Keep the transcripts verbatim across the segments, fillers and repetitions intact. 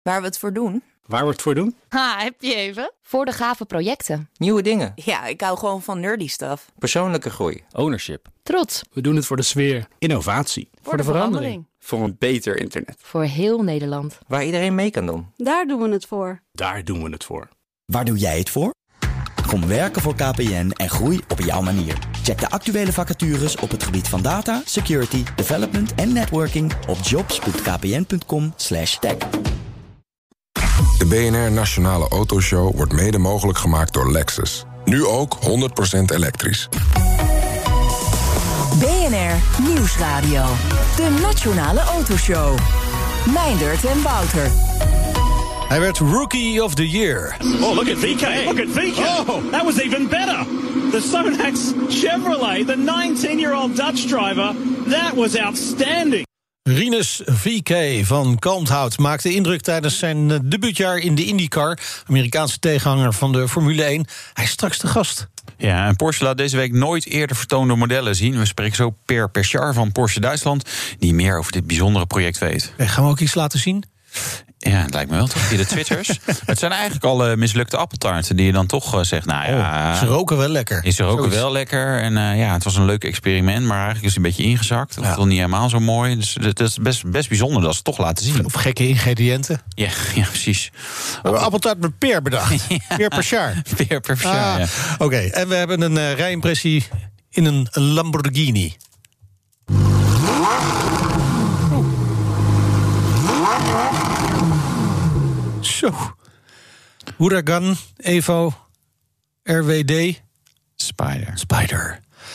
Waar we het voor doen? Waar we het voor doen? Ha, heb je even? Voor de gave projecten. Nieuwe dingen. Ja, ik hou gewoon van nerdy stuff. Persoonlijke groei. Ownership. Trots. We doen het voor de sfeer. Innovatie. Voor, voor de, de verandering. verandering. Voor een beter internet. Voor heel Nederland. Waar iedereen mee kan doen. Daar doen we het voor. Daar doen we het voor. Waar doe jij het voor? Kom werken voor K P N en groei op jouw manier. Check de actuele vacatures op het gebied van data, security, development en networking op jobs punt k p n punt com slash tech. De B N R Nationale Autoshow wordt mede mogelijk gemaakt door Lexus. Nu ook honderd procent elektrisch. B N R Nieuwsradio. De Nationale Autoshow. Meindert en Wouter. Hij werd Rookie of the Year. Oh, look at V K. Look at V K. Oh, that was even better. The Sonax Chevrolet, the nineteen-year-old Dutch driver. That was outstanding. Rinus V K van Kalmthout maakte indruk tijdens zijn debuutjaar in de IndyCar. Amerikaanse tegenhanger van de Formule één. Hij is straks de gast. Ja, en Porsche laat deze week nooit eerder vertoonde modellen zien. We spreken zo Per Perchar van Porsche Duitsland, die meer over dit bijzondere project weet. En gaan we ook iets laten zien? Ja, het lijkt me wel toch, via de Twitters. Het zijn eigenlijk alle mislukte appeltaarten die je dan toch uh, zegt, nou ja... Oh, ze roken wel lekker. Is ze roken Zoiets. wel lekker. En uh, ja, het was een leuk experiment, maar eigenlijk is het een beetje ingezakt. Dat ja. was niet helemaal zo mooi. Dus het is best, best bijzonder dat ze het toch laten zien. Of gekke ingrediënten. Ja, ja precies. We hebben appeltaart met peer bedacht. Ja. Peer Perchar. Peer Perchar, ah, ja. Oké, okay. En we hebben een uh, rijimpressie in een Lamborghini. Zo. Huracan, Evo, R W D. Spider. Spider.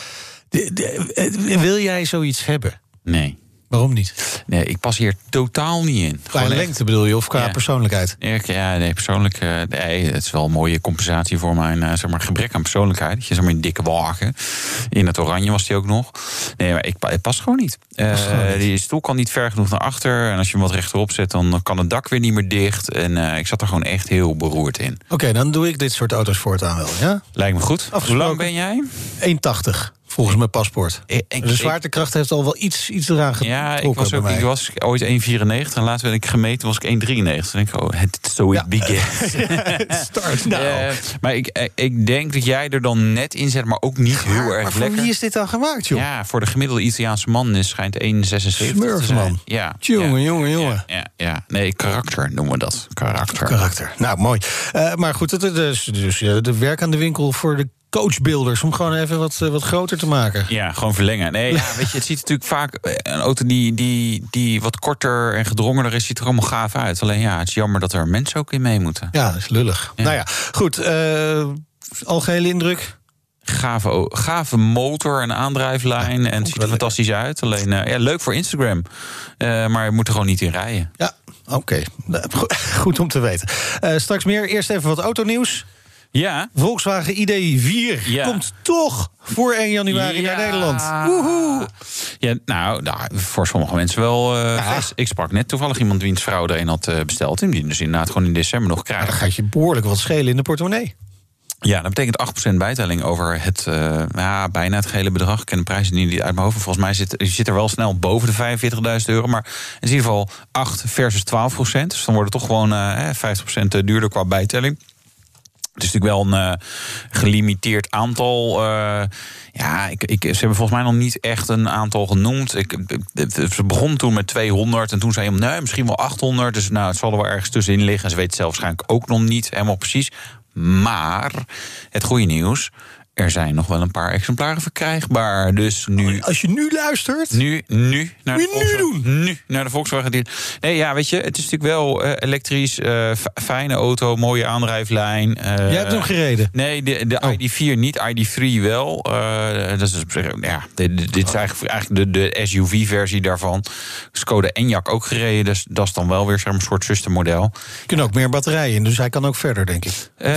De, de, wil jij zoiets hebben? Nee. Waarom niet? Nee, ik pas hier totaal niet in. Qua Gewoon lengte echt... bedoel je, of qua ja. persoonlijkheid? Ja, nee, persoonlijk... Uh, nee, het is wel een mooie compensatie voor mijn uh, zeg maar, gebrek aan persoonlijkheid. Je zeg maar een dikke wagen. In het oranje was die ook nog. Nee, maar ik, het past gewoon niet. Uh, gewoon niet. Die stoel kan niet ver genoeg naar achter. En als je hem wat rechterop zet, dan kan het dak weer niet meer dicht. En uh, ik zat er gewoon echt heel beroerd in. Oké, okay, dan doe ik dit soort auto's voortaan wel, ja? Lijkt me goed. Hoe lang ben jij? één tachtig. Volgens mijn paspoort. Ik, ik, de zwaartekracht heeft al wel iets, iets eraan getrokken. Ja, ik was, ook, ik was ooit één vierennegentig en later werd ik gemeten, was ik één drieënnegentig. Dan denk ik, oh, het so it ja. begins. Start now. Uh, maar ik, ik denk dat jij er dan net in zet, maar ook niet heel erg maar voor lekker. Wie is dit dan gemaakt, joh? Ja, voor de gemiddelde Italiaanse man is schijnt één zesenzeventig te zijn. Ja. Jongen, jongen, jongen. Ja, ja, ja. Nee, karakter noemen we dat. Karakter. Karakter. Nou, mooi. Uh, maar goed, het is dus de werk aan de winkel voor de coachbuilders, om gewoon even wat, wat groter te maken. Ja, gewoon verlengen. Nee, ja, weet je, het ziet natuurlijk vaak een auto die, die, die wat korter en gedrongener is, ziet er allemaal gaaf uit. Alleen ja, het is jammer dat er mensen ook in mee moeten. Ja, dat is lullig. Ja. Nou ja, goed. Uh, algehele indruk? Gave, gave motor en aandrijflijn. Ja, en het ziet er fantastisch lekker uit. Alleen uh, ja, leuk voor Instagram. Uh, maar je moet er gewoon niet in rijden. Ja, oké. Okay. Goed om te weten. Uh, straks meer. Eerst even wat autonieuws. Ja. Volkswagen I D vier ja. komt toch voor één januari ja. naar Nederland. Woehoe. Ja, nou, nou, voor sommige mensen wel. Uh, ja. Ik sprak net toevallig iemand wiens vrouw er een had uh, besteld. En die dus inderdaad gewoon in december nog krijgt. Ja, dan gaat je behoorlijk wat schelen in de portemonnee. Ja, dat betekent acht procent bijtelling over het, uh, ja, bijna het gehele bedrag. Ik ken de prijzen niet uit mijn hoofd. Volgens mij zit je zit er wel snel boven de vijfenveertigduizend euro. Maar in ieder geval acht versus twaalf procent. Dus dan wordt het toch gewoon uh, vijftig procent duurder qua bijtelling. Het is natuurlijk wel een uh, gelimiteerd aantal. Uh, ja, ik, ik, ze hebben volgens mij nog niet echt een aantal genoemd. Ik, ze begon toen met tweehonderd en toen zei je, nee, misschien wel achthonderd. Dus nou, het zal er wel ergens tussenin liggen. En ze weet het zelf waarschijnlijk ook nog niet helemaal precies. Maar het goede nieuws, er zijn nog wel een paar exemplaren verkrijgbaar. Dus nu. Als je nu luistert. Nu, nu naar de Volkswagen. Nu doen. Nu naar de Volkswagen. Nee, ja, weet je, het is natuurlijk wel uh, elektrisch, uh, fijne auto, mooie aandrijflijn. Uh, Jij hebt hem gereden? Nee, de, de oh. I D vier niet, I D drie wel. Uh, dat is, ja, dit, dit is eigenlijk, eigenlijk de, de S U V-versie daarvan. Skoda Enyaq ook gereden, dus dat is dan wel weer zeg maar, een soort zustermodel. Er kunnen ook meer batterijen in, dus hij kan ook verder, denk ik.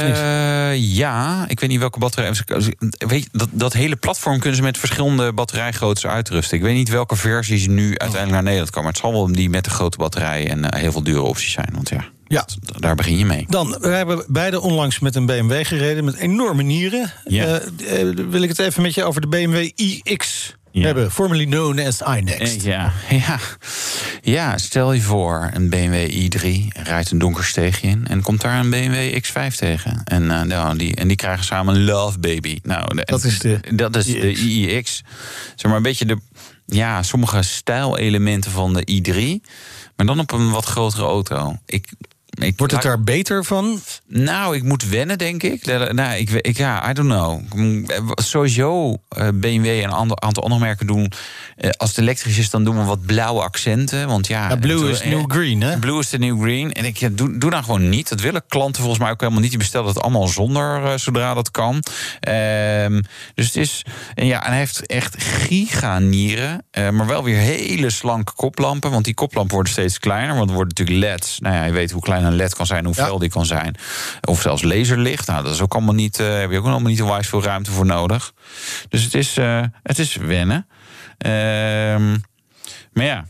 Uh, ja, ik weet niet welke batterij. Weet je, dat, dat hele platform kunnen ze met verschillende batterijgroottes uitrusten. Ik weet niet welke versies nu uiteindelijk naar Nederland komen. Maar het zal wel die met de grote batterij en uh, heel veel dure opties zijn. Want ja, ja. Dat, daar begin je mee. Dan, we hebben beide onlangs met een B M W gereden met enorme nieren. Ja. Uh, uh, wil ik het even met je over de B M W i X ja. hebben, formerly known as iNext. Ja, ja. ja, stel je voor, een B M W i drie rijdt een donker steegje in en komt daar een B M W X vijf tegen. En, uh, nou, die, en die krijgen samen een Love Baby. Nou, de, dat is de, dat is de I I X. Zeg maar een beetje de, ja, sommige stijlelementen van de i drie, maar dan op een wat grotere auto. Ik... Ik, Wordt het daar beter van? Nou, ik moet wennen, denk ik. Nou, ik, ik ja, I don't know. Sowieso, uh, B M W en een ander, aantal andere merken doen... Uh, als het elektrisch is, dan doen we wat blauwe accenten. Want ja, ja blue is new green, hè? Blue is de new green. En ik ja, doe, doe dan gewoon niet. Dat willen klanten volgens mij ook helemaal niet. Die bestellen het allemaal zonder, uh, zodra dat kan. Um, dus het is... En ja, en hij heeft echt giganieren. Uh, maar wel weer hele slanke koplampen. Want die koplampen worden steeds kleiner. Want er worden natuurlijk L E D's. Nou ja, je weet hoe klein een L E D kan zijn, hoe fel ja. die kan zijn. Of zelfs laserlicht. Nou, dat is ook allemaal niet, uh, heb je ook allemaal niet onwijs veel ruimte voor nodig. Dus het is, uh, het is wennen. Uh, maar ja.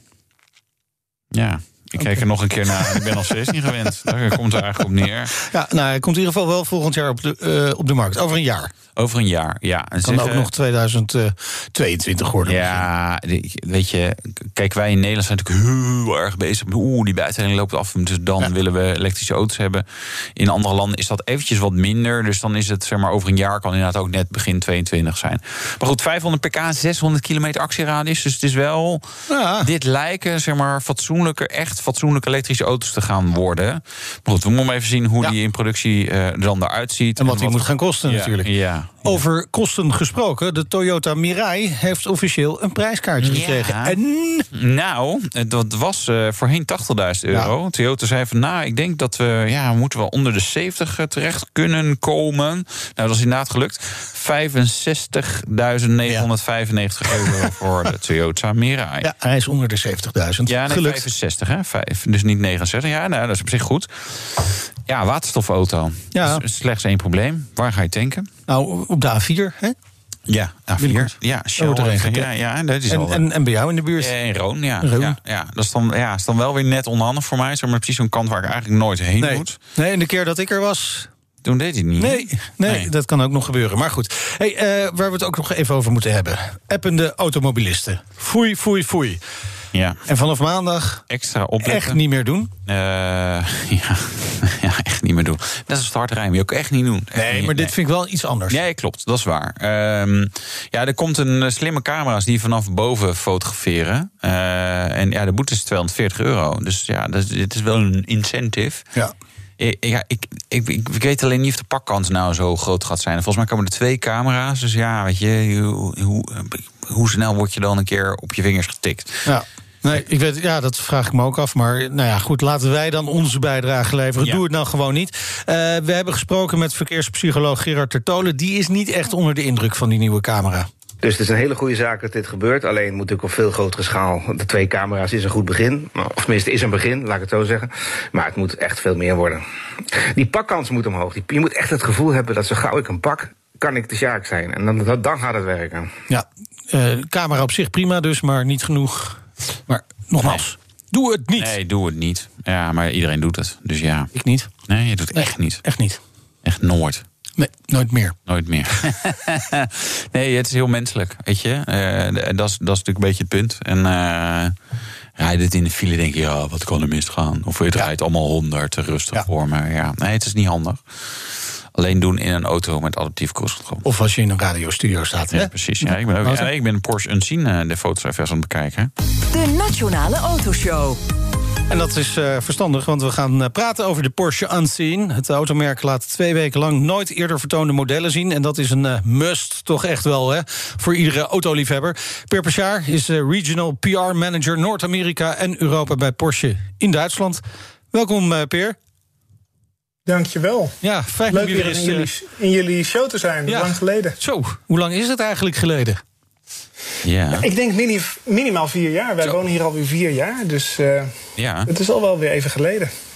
Ja. Ik kijk okay. er nog een keer naar. Ik ben nog steeds niet gewend. Daar komt er eigenlijk op neer. Ja, nou, hij komt in ieder geval wel volgend jaar op de, uh, op de markt. Over een jaar. Over een jaar, ja. Het kan zeggen, ook nog tweeduizend tweeëntwintig worden. Ja, weet je, kijk, wij in Nederland zijn natuurlijk heel erg bezig. Oeh, die buitenring loopt af, dus dan ja. willen we elektrische auto's hebben. In andere landen is dat eventjes wat minder. Dus dan is het, zeg maar, over een jaar kan inderdaad ook net begin tweeëntwintig zijn. Maar goed, vijfhonderd pk, zeshonderd kilometer actieradius. Dus het is wel, ja. dit lijken, zeg maar, fatsoenlijke, echt fatsoenlijke elektrische auto's te gaan worden. Maar goed, we moeten even zien hoe ja. die in productie uh, dan eruit ziet. En wat en die wat... moet gaan kosten, ja, natuurlijk. Ja. Over kosten gesproken, de Toyota Mirai heeft officieel een prijskaartje ja. gekregen. En... Nou, dat was uh, voorheen tachtigduizend euro. Ja. Toyota zei van, nou, ik denk dat we, ja, we moeten wel onder de zeventig terecht kunnen komen. Nou, dat is inderdaad gelukt. vijfenzestigduizend negenhonderdvijfennegentig ja. euro voor de Toyota Mirai. Ja, hij is onder de zeventigduizend. Ja, nee, gelukt. vijfenzestig, hè? Vijf, dus niet negenenzestig. Ja, nou, dat is op zich goed. Ja, waterstofauto. Ja. Dus slechts één probleem. Waar ga je tanken? Nou, op de A vier, hè? Ja, A vier. Ja, Shell. Ja, ja, dat is en, al, en, en bij jou in de buurt? Ja, in Roon, ja. Roon. ja, ja. Dat is dan, ja, is dan wel weer net onhandig voor mij. Zeg maar precies zo'n kant waar ik eigenlijk nooit heen nee. moet. Nee, en de keer dat ik er was... Toen deed hij het niet. Nee, nee, nee, dat kan ook nog gebeuren. Maar goed, hey, uh, waar we het ook nog even over moeten hebben. Appende automobilisten. Foei, foei, foei. Ja. En vanaf maandag extra opletten. Echt niet meer doen? Uh, ja. ja, echt niet meer doen. Dat is een startrijm, je ook echt niet doen. Echt nee, niet, maar dit nee. vind ik wel iets anders. Nee, klopt, dat is waar. Um, ja, er komt een slimme camera's die vanaf boven fotograferen. Uh, en ja, de boete is tweehonderdveertig euro. Dus ja, dat is, dit is wel een incentive. Ja. Ja, ik, ik, ik weet alleen niet of de pakkans nou zo groot gaat zijn. Volgens mij komen er twee camera's. Dus ja, weet je, hoe, hoe, hoe snel word je dan een keer op je vingers getikt? Ja. Nee, ik weet, ja, dat vraag ik me ook af. Maar nou ja, goed, laten wij dan onze bijdrage leveren. Ja. Doe het nou gewoon niet. Uh, we hebben gesproken met verkeerspsycholoog Gerard Tertolen. Die is niet echt onder de indruk van die nieuwe camera. Dus het is een hele goede zaak dat dit gebeurt. Alleen moet natuurlijk op veel grotere schaal. De twee camera's is een goed begin. Of tenminste, is een begin, laat ik het zo zeggen. Maar het moet echt veel meer worden. Die pakkans moet omhoog. Je moet echt het gevoel hebben dat zo gauw ik hem pak, kan ik de Sjaak zijn. En dan, dan gaat het werken. Ja, uh, camera op zich prima dus, maar niet genoeg. Maar nogmaals, nee. doe het niet. Nee, doe het niet. Ja, maar iedereen doet het. Dus ja. Ik niet. Nee, je doet het nee, echt niet. Echt niet. Echt nooit. Nee, nooit meer. Nooit meer. Nee, het is heel menselijk, weet je. Uh, dat, is, dat is natuurlijk een beetje het punt. En uh, rijd het in de file, denk je, ja, wat kan er misgaan? Of je ja. rijdt allemaal honderd, rustig ja. voor me. Ja. Nee, het is niet handig. Alleen doen in een auto met adaptief cruise control. Of als je in een radiostudio staat. Ja, hè? precies. Ja, ik ben ook, ja, ik ben een Porsche Unseen de foto's even aan het bekijken. De Nationale Autoshow. En dat is uh, verstandig, want we gaan uh, praten over de Porsche Unseen. Het automerk laat twee weken lang nooit eerder vertoonde modellen zien. En dat is een uh, must, toch echt wel, hè, voor iedere autoliefhebber. Per Pechard is uh, Regional P R Manager Noord-Amerika en Europa bij Porsche in Duitsland. Welkom, uh, Peer. Dankjewel. Ja, fijn Leuk om weer eens in jullie, in jullie show te zijn. Ja. Lang geleden. Zo, hoe lang is het eigenlijk geleden? Ja. Ik denk mini, minimaal vier jaar. Wij Zo. wonen hier alweer vier jaar. Dus uh, ja. het is al wel weer even geleden.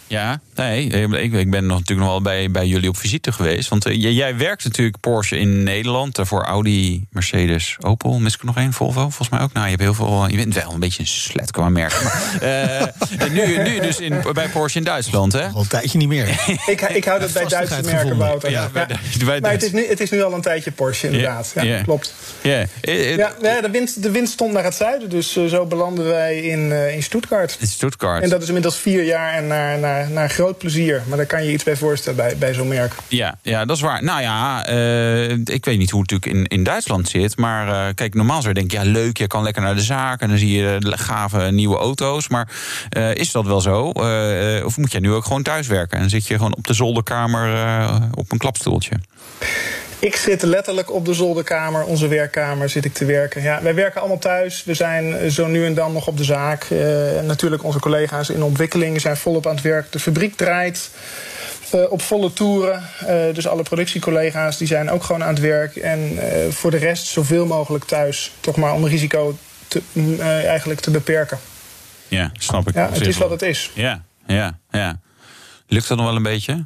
Ja, nee, ik, ik ben nog natuurlijk nog wel bij, bij jullie op visite geweest. Want uh, jij werkt natuurlijk Porsche in Nederland uh, voor Audi, Mercedes, Opel. Mis ik er nog één? Volvo, volgens mij ook. Nou, je hebt heel veel. Je bent wel een beetje een slet qua merk. Maar, uh, nu, nu dus in, bij Porsche in Duitsland, hè? Al een tijdje niet meer. ik, ik hou dat bij Duitse merken, Wouter. Ja, bij, ja. Bij maar het is, nu, het is nu al een tijdje Porsche, inderdaad. Yeah, ja, yeah. Klopt. Yeah. It, it, ja, ja, de, wind, de wind stond naar het zuiden, dus uh, zo belanden wij in, uh, in Stuttgart. In Stuttgart. En dat is inmiddels vier jaar en naar, naar, naar groot plezier. Maar daar kan je iets bij voorstellen bij, bij zo'n merk. Ja, ja, dat is waar. Nou ja, uh, ik weet niet hoe het natuurlijk in, in Duitsland zit. Maar uh, kijk, normaal zou je denken, ja leuk, je kan lekker naar de zaak en dan zie je gave nieuwe auto's. Maar uh, is dat wel zo? Uh, of moet jij nu ook gewoon thuis werken? En zit je gewoon op de zolderkamer uh, op een klapstoeltje? Ik zit letterlijk op de zolderkamer, onze werkkamer, zit ik te werken. Ja, wij werken allemaal thuis. We zijn zo nu en dan nog op de zaak. Uh, natuurlijk onze collega's in ontwikkeling zijn volop aan het werk. De fabriek draait uh, op volle toeren. Uh, dus alle productiecollega's die zijn ook gewoon aan het werk. En uh, voor de rest zoveel mogelijk thuis. Toch maar om risico te, uh, eigenlijk te beperken. Ja, snap ik. Ja, het is wat het is. Ja, ja, ja. Lukt dat nog wel een beetje?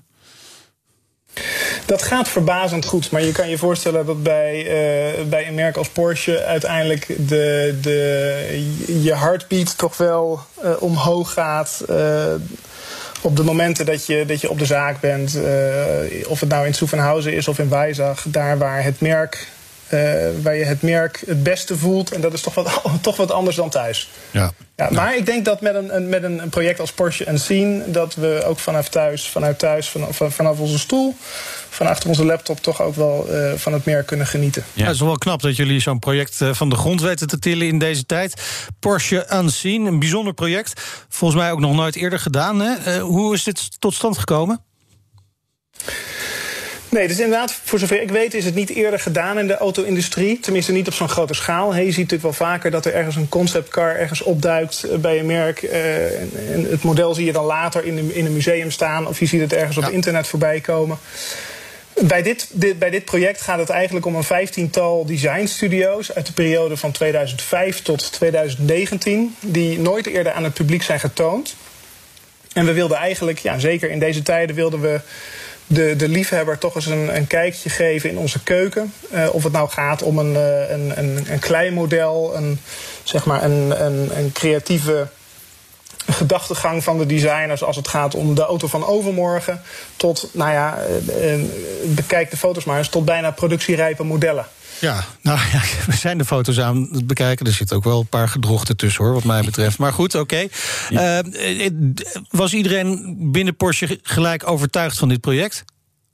Dat gaat verbazend goed, maar je kan je voorstellen dat bij, uh, bij een merk als Porsche uiteindelijk de, de, je heartbeat toch wel uh, omhoog gaat. Uh, op de momenten dat je, dat je op de zaak bent, uh, of het nou in Zuffenhausen is of in Weissach, daar waar het merk, uh, waar je het merk het beste voelt. En dat is toch wat, toch wat anders dan thuis. Ja. Ja, maar ja. Ik denk dat met een, met een project als Porsche Unseen, dat we ook vanaf thuis, vanuit thuis, vanaf, vanaf onze stoel, van achter onze laptop toch ook wel uh, van het merk kunnen genieten. Ja, het is wel knap dat jullie zo'n project uh, van de grond weten te tillen in deze tijd. Porsche Unseen, een bijzonder project. Volgens mij ook nog nooit eerder gedaan. Hè? Uh, hoe is dit tot stand gekomen? Nee, dus inderdaad, voor zover ik weet is het niet eerder gedaan in de auto-industrie. Tenminste niet op zo'n grote schaal. He, je ziet natuurlijk wel vaker dat er ergens een conceptcar ergens opduikt bij een merk. Uh, en het model zie je dan later in, de, in een museum staan. Of je ziet het ergens op ja. internet voorbij komen. Bij dit, dit, bij dit project gaat het eigenlijk om een vijftiental designstudio's uit de periode van tweeduizend vijf tot tweeduizend negentien... die nooit eerder aan het publiek zijn getoond. En we wilden eigenlijk, ja, zeker in deze tijden wilden we de, de liefhebber toch eens een, een kijkje geven in onze keuken. Uh, of het nou gaat om een, een, een, een klein model, een, zeg maar een, een, een creatieve gedachtegang van de designers als het gaat om de auto van overmorgen, tot, nou ja, bekijk de foto's maar eens, tot bijna productierijpe modellen. Ja, nou ja, we zijn de foto's aan het bekijken. Er zitten ook wel een paar gedrochten tussen, hoor, wat mij betreft. Maar goed, oké. Okay. Uh, was iedereen binnen Porsche gelijk overtuigd van dit project?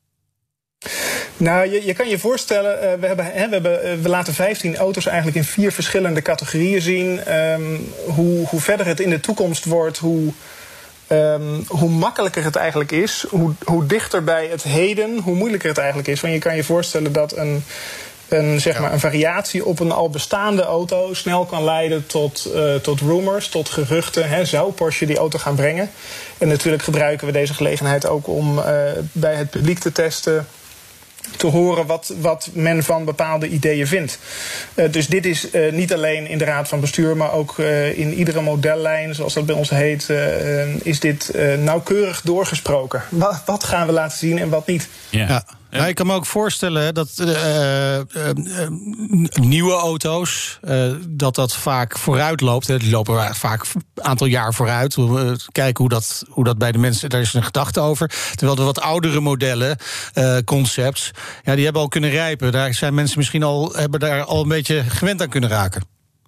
Nou, je, je kan je voorstellen, uh, we, hebben, hè, we, hebben, uh, we laten vijftien auto's eigenlijk in vier verschillende categorieën zien. Um, hoe, hoe verder het in de toekomst wordt, hoe, um, hoe makkelijker het eigenlijk is. Hoe, hoe dichter bij het heden, hoe moeilijker het eigenlijk is. Want je kan je voorstellen dat een, een, zeg maar, een variatie op een al bestaande auto snel kan leiden tot, uh, tot rumors, tot geruchten. Hè, zou Porsche die auto gaan brengen? En natuurlijk gebruiken we deze gelegenheid ook om uh, bij het publiek te testen, te horen wat, wat men van bepaalde ideeën vindt. Uh, dus dit is uh, niet alleen in de Raad van Bestuur, maar ook uh, in iedere modellijn, zoals dat bij ons heet, uh, is dit uh, nauwkeurig doorgesproken. Wat, wat gaan we laten zien en wat niet? Ja. Ja. Nou, ik kan me ook voorstellen dat uh, uh, uh, nieuwe auto's, uh, dat dat vaak vooruit loopt. Hè. Die lopen vaak een aantal jaar vooruit. Uh, kijken hoe dat, hoe dat bij de mensen, daar is een gedachte over. Terwijl de wat oudere modellen, uh, concepts, ja, die hebben al kunnen rijpen. Daar zijn mensen misschien al, hebben daar al een beetje gewend aan kunnen raken.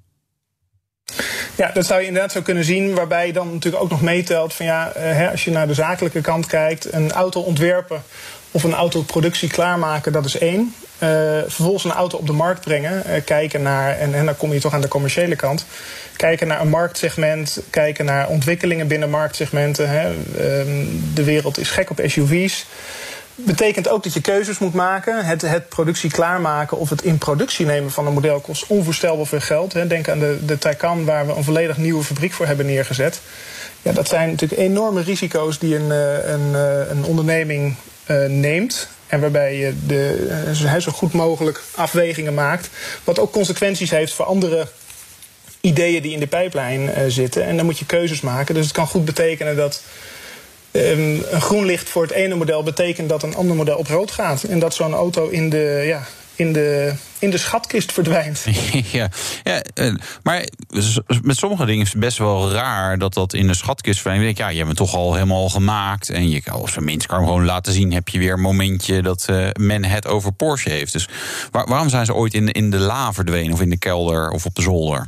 Ja, dat zou je inderdaad zo kunnen zien, waarbij je dan natuurlijk ook nog meetelt van ja, uh, als je naar de zakelijke kant kijkt, een auto ontwerpen of een autoproductie klaarmaken, dat is één. Uh, vervolgens een auto op de markt brengen, uh, kijken naar, en, en dan kom je toch aan de commerciële kant, kijken naar een marktsegment, kijken naar ontwikkelingen binnen marktsegmenten. Hè. Uh, de wereld is gek op S U V's. Betekent ook dat je keuzes moet maken. Het, het productie klaarmaken of het in productie nemen van een model kost onvoorstelbaar veel geld. Hè. Denk aan de, de Taycan, waar we een volledig nieuwe fabriek voor hebben neergezet. Ja, dat zijn natuurlijk enorme risico's die een, een, een onderneming uh, neemt. En waarbij je de, uh, zo goed mogelijk afwegingen maakt. Wat ook consequenties heeft voor andere ideeën die in de pijplijn uh, zitten. En dan moet je keuzes maken. Dus het kan goed betekenen dat Um, een groen licht voor het ene model betekent dat een ander model op rood gaat. En dat zo'n auto in de, ja, in de, in de schatkist verdwijnt. Ja, ja, maar met sommige dingen is het best wel raar dat dat in de schatkist verdwijnt. Ik denk, ja, je hebt het toch al helemaal gemaakt. En je kan als minst kan gewoon laten zien, heb je weer een momentje dat uh, men het over Porsche heeft. Dus waar, waarom zijn ze ooit in, in de la verdwenen of in de kelder of op de zolder?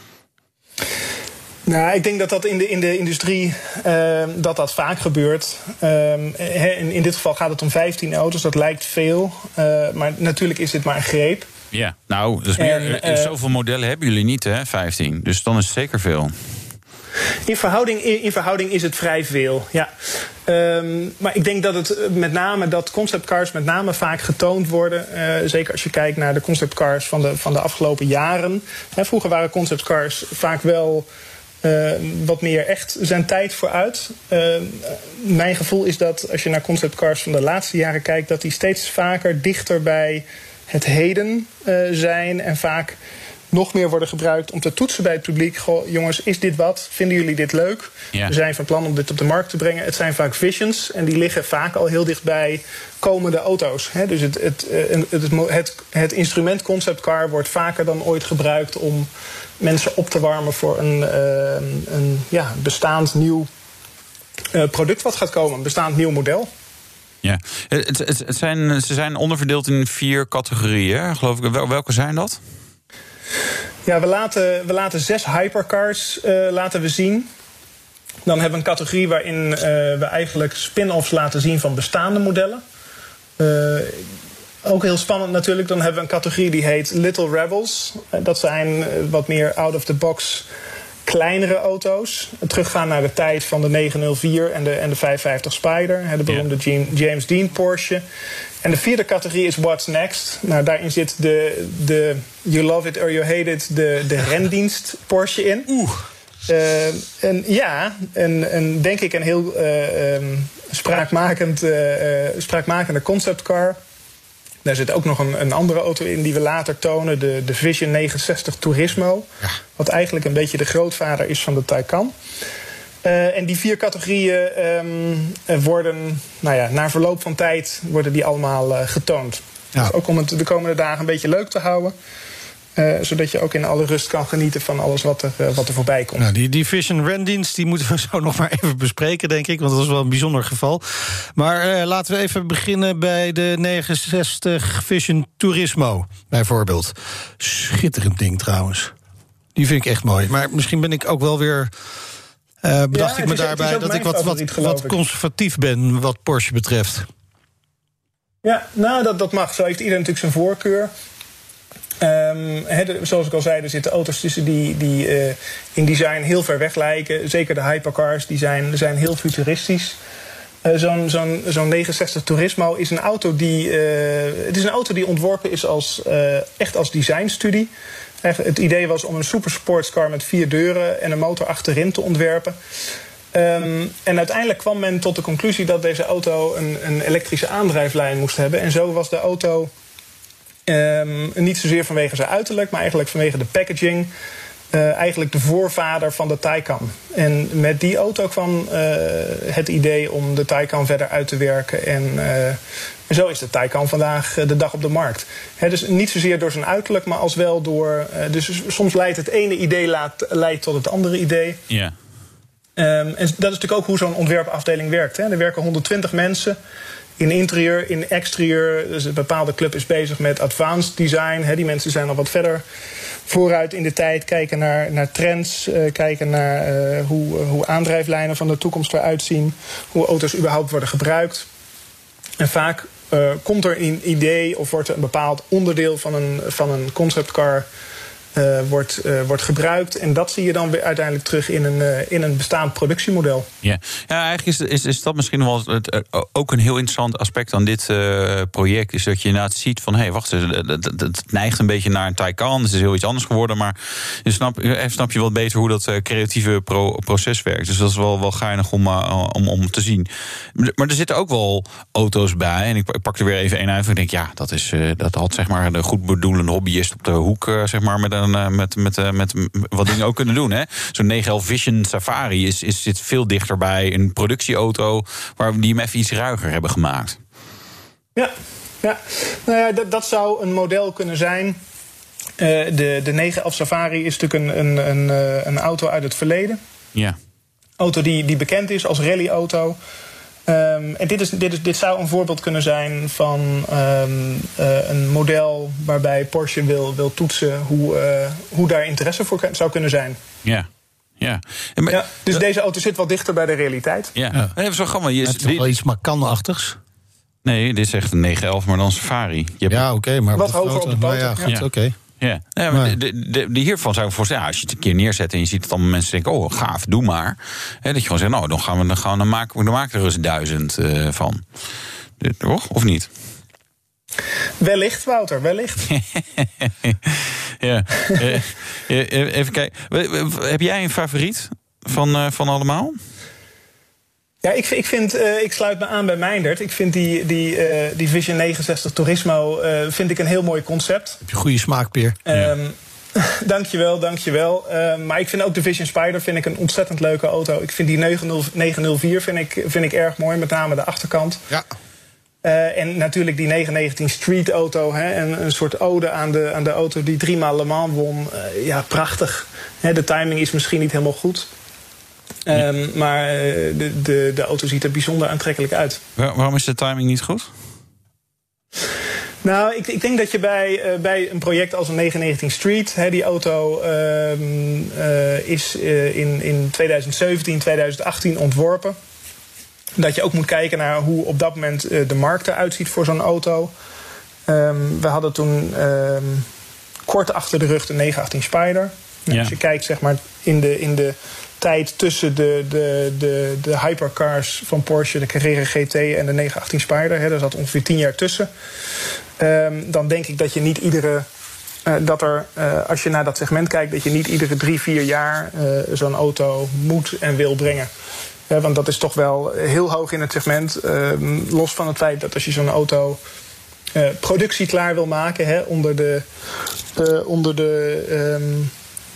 Nou, ik denk dat dat in de, in de industrie uh, dat dat vaak gebeurt. Uh, in, in dit geval gaat het om vijftien auto's, dat lijkt veel. Uh, maar natuurlijk is dit maar een greep. Ja, nou, dus meer, en, uh, zoveel modellen hebben jullie niet, hè, vijftien. Dus dan is het zeker veel. In verhouding, in, in verhouding is het vrij veel, ja. Um, maar ik denk dat het met name dat conceptcars met name vaak getoond worden. Uh, zeker als je kijkt naar de conceptcars van de, van de afgelopen jaren. He, vroeger waren conceptcars vaak wel Uh, wat meer echt zijn tijd vooruit. Uh, mijn gevoel is dat als je naar conceptcars van de laatste jaren kijkt, dat die steeds vaker dichter bij het heden uh, zijn en vaak nog meer worden gebruikt om te toetsen bij het publiek. Goh, jongens, is dit wat? Vinden jullie dit leuk? Ja. We zijn van plan om dit op de markt te brengen. Het zijn vaak visions en die liggen vaak al heel dicht bij komende auto's. He, dus het, het, het, het, het, het instrument conceptcar wordt vaker dan ooit gebruikt om mensen op te warmen voor een, uh, een ja, bestaand nieuw uh, product wat gaat komen. Een bestaand nieuw model. Ja, het, het, het zijn, ze zijn onderverdeeld in vier categorieën, geloof ik. Wel, welke zijn dat? Ja, we laten, we laten zes hypercars uh, laten we zien. Dan hebben we een categorie waarin uh, we eigenlijk spin-offs laten zien van bestaande modellen. Uh, ook heel spannend natuurlijk. Dan hebben we een categorie die heet Little Rebels. Uh, dat zijn uh, wat meer out-of-the-box kleinere auto's. Teruggaan naar de tijd van de negenhonderdvier en de, en de vijfhonderdvijftig Spider. De beroemde yeah. James Dean Porsche. En de vierde categorie is What's Next. Nou, daarin zit de, de You Love It or You Hate It, de, de rendienst Porsche in. Oeh. Uh, en ja, en, en denk ik een heel uh, um, spraakmakend, uh, uh, spraakmakende conceptcar. Daar zit ook nog een, een andere auto in die we later tonen, de, de Vision negenenzestig Turismo. Ja. Wat eigenlijk een beetje de grootvader is van de Taycan. Uh, en die vier categorieën um, worden, nou ja, na verloop van tijd worden die allemaal uh, getoond. Ja. Dus ook om het de komende dagen een beetje leuk te houden. Uh, zodat je ook in alle rust kan genieten van alles wat er, uh, wat er voorbij komt. Nou, die, die Vision rendienst die moeten we zo nog maar even bespreken, denk ik. Want dat is wel een bijzonder geval. Maar uh, laten we even beginnen bij de negenenzestig Vision Turismo, bijvoorbeeld. Schitterend ding trouwens. Die vind ik echt mooi. Maar misschien ben ik ook wel weer... Uh, bedacht ja, ik me is, daarbij dat ik wat, wat, wat conservatief ben wat Porsche betreft. Ja, nou, dat, dat mag. Zo heeft iedereen natuurlijk zijn voorkeur. Um, he, de, zoals ik al zei, er zitten auto's tussen die, die uh, in design heel ver weg lijken. Zeker de hypercars, die zijn, zijn heel futuristisch. Uh, zo'n, zo'n, zo'n negenenzestig Turismo is een auto die, uh, het is een auto die ontworpen is als, uh, echt als designstudie. Het idee was om een supersportscar met vier deuren en een motor achterin te ontwerpen. Um, en uiteindelijk kwam men tot de conclusie dat deze auto een, een elektrische aandrijflijn moest hebben. En zo was de auto um, niet zozeer vanwege zijn uiterlijk, maar eigenlijk vanwege de packaging Uh, eigenlijk de voorvader van de Taycan. En met die auto kwam uh, het idee om de Taycan verder uit te werken. En, uh, en zo is de Taycan vandaag uh, de dag op de markt. He, dus niet zozeer door zijn uiterlijk, maar als wel door... Uh, dus soms leidt het ene idee laat, leidt tot het andere idee. Ja. Um, en dat is natuurlijk ook hoe zo'n ontwerpafdeling werkt. Hè. Er werken honderdtwintig mensen in interieur, in exterieur. Dus een bepaalde club is bezig met advanced design. Hè. Die mensen zijn al wat verder vooruit in de tijd, kijken naar, naar trends, uh, kijken naar uh, hoe, uh, hoe aandrijflijnen van de toekomst eruit zien, hoe auto's überhaupt worden gebruikt. En vaak uh, komt er een idee of wordt er een bepaald onderdeel van een, van een conceptcar Uh, wordt, uh, wordt gebruikt. En dat zie je dan weer uiteindelijk terug in een, uh, in een bestaand productiemodel. Ja, ja eigenlijk is, is, is dat misschien wel het, uh, ook een heel interessant aspect aan dit uh, project. Is dat je inderdaad ziet van, hé, hey, wacht, het, het, het neigt een beetje naar een Taycan. Het is heel iets anders geworden, maar je snap, even snap je wat beter hoe dat uh, creatieve pro, proces werkt. Dus dat is wel, wel geinig om, uh, om, om te zien. Maar er zitten ook wel auto's bij. En ik, ik pak er weer even één uit. En ik denk, ja, dat, is, uh, dat had zeg maar de goed bedoelende hobbyist op de hoek, uh, zeg maar, met een een, uh, met, met, uh, met wat dingen ook kunnen doen. Hè? Zo'n negen elf Vision Safari is, is, zit veel dichter bij een productieauto waar die hem even iets ruiger hebben gemaakt. Ja, ja. Nou ja, dat, dat zou een model kunnen zijn. Uh, de, de negen elf Safari is natuurlijk een, een, een, een auto uit het verleden. Ja. Auto die, die bekend is als rallyauto. Um, en dit, is, dit, is, dit zou een voorbeeld kunnen zijn van um, uh, een model waarbij Porsche wil, wil toetsen hoe, uh, hoe daar interesse voor zou kunnen zijn. Ja. Ja. En, ja dus uh, deze auto zit wel dichter bij de realiteit. Ja, ja. Even zo grappig. Je is toch wel iets Macan-achtigs? Nee, dit is echt een negen elf, maar dan Safari. Je hebt ja, oké, okay, maar wat hoger op de poten. Ja, goed, ja. oké. Okay. Ja, ja maar de, de, de hiervan zou ik voorstellen, als je het een keer neerzet en je ziet dat allemaal mensen denken, oh gaaf, doe maar. He, dat je gewoon zegt, nou, dan gaan we, dan gaan we, dan maken we, dan maken we er eens duizend uh, van. De, toch? Of niet? Wellicht, Wouter, wellicht. ja, uh, even kijken. Heb jij een favoriet van, uh, van allemaal? Ja, ik, ik, vind, uh, ik sluit me aan bij Meindert. Ik vind die, die, uh, die Vision negenenzestig Turismo uh, vind ik een heel mooi concept. Heb je goede smaak, Peer. Um, ja. Dankjewel, dankjewel. Uh, maar ik vind ook de Vision Spider vind ik een ontzettend leuke auto. Ik vind die negen nul vier vind ik, vind ik erg mooi, met name de achterkant. Ja. Uh, en natuurlijk die negen negentien Street auto. Hè, en een soort ode aan de, aan de auto die driemaal Le Mans won. Uh, ja, prachtig. Hè, de timing is misschien niet helemaal goed. Um, maar de, de, de auto ziet er bijzonder aantrekkelijk uit. Waar, waarom is de timing niet goed? Nou, ik, ik denk dat je bij, uh, bij een project als een negen negentien Street... Hè, die auto um, uh, is uh, in, in twintig zeventien, twintig achttien ontworpen. Dat je ook moet kijken naar hoe op dat moment uh, de markt eruit ziet voor zo'n auto. Um, we hadden toen um, kort achter de rug de negen achttien Spider. Ja. Als je kijkt zeg maar, in de... In de tijd tussen de, de, de, de hypercars van Porsche, de Carrera G T en de negen achttien Spider. Hè, daar zat ongeveer tien jaar tussen. Um, dan denk ik dat je niet iedere... Uh, dat er, uh, als je naar dat segment kijkt, dat je niet iedere drie, vier jaar uh, zo'n auto moet en wil brengen. Ja, want dat is toch wel heel hoog in het segment. Uh, los van het feit dat als je zo'n auto uh, productieklaar wil maken, hè, onder de... Uh, onder de um,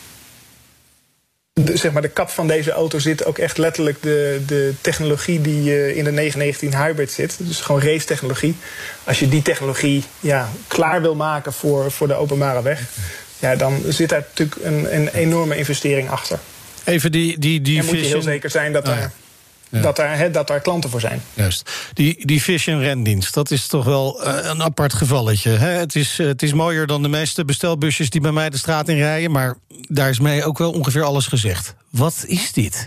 De, zeg maar, de kap van deze auto zit ook echt letterlijk de, de technologie die uh, in de negen negentien Hybrid zit. Dus gewoon race technologie. Als je die technologie ja, klaar wil maken voor, voor de openbare weg, ja, dan zit daar natuurlijk een, een enorme investering achter. Even die, die, die en moet je Vision... heel zeker zijn dat, ah, daar, ja. Ja. dat, daar, he, dat daar klanten voor zijn. Juist. Die, die Vision rendienst, dat is toch wel uh, een apart gevalletje. Hè? Het, is, uh, het is mooier dan de meeste bestelbusjes die bij mij de straat in rijden, maar daar is mij ook wel ongeveer alles gezegd. Wat is dit?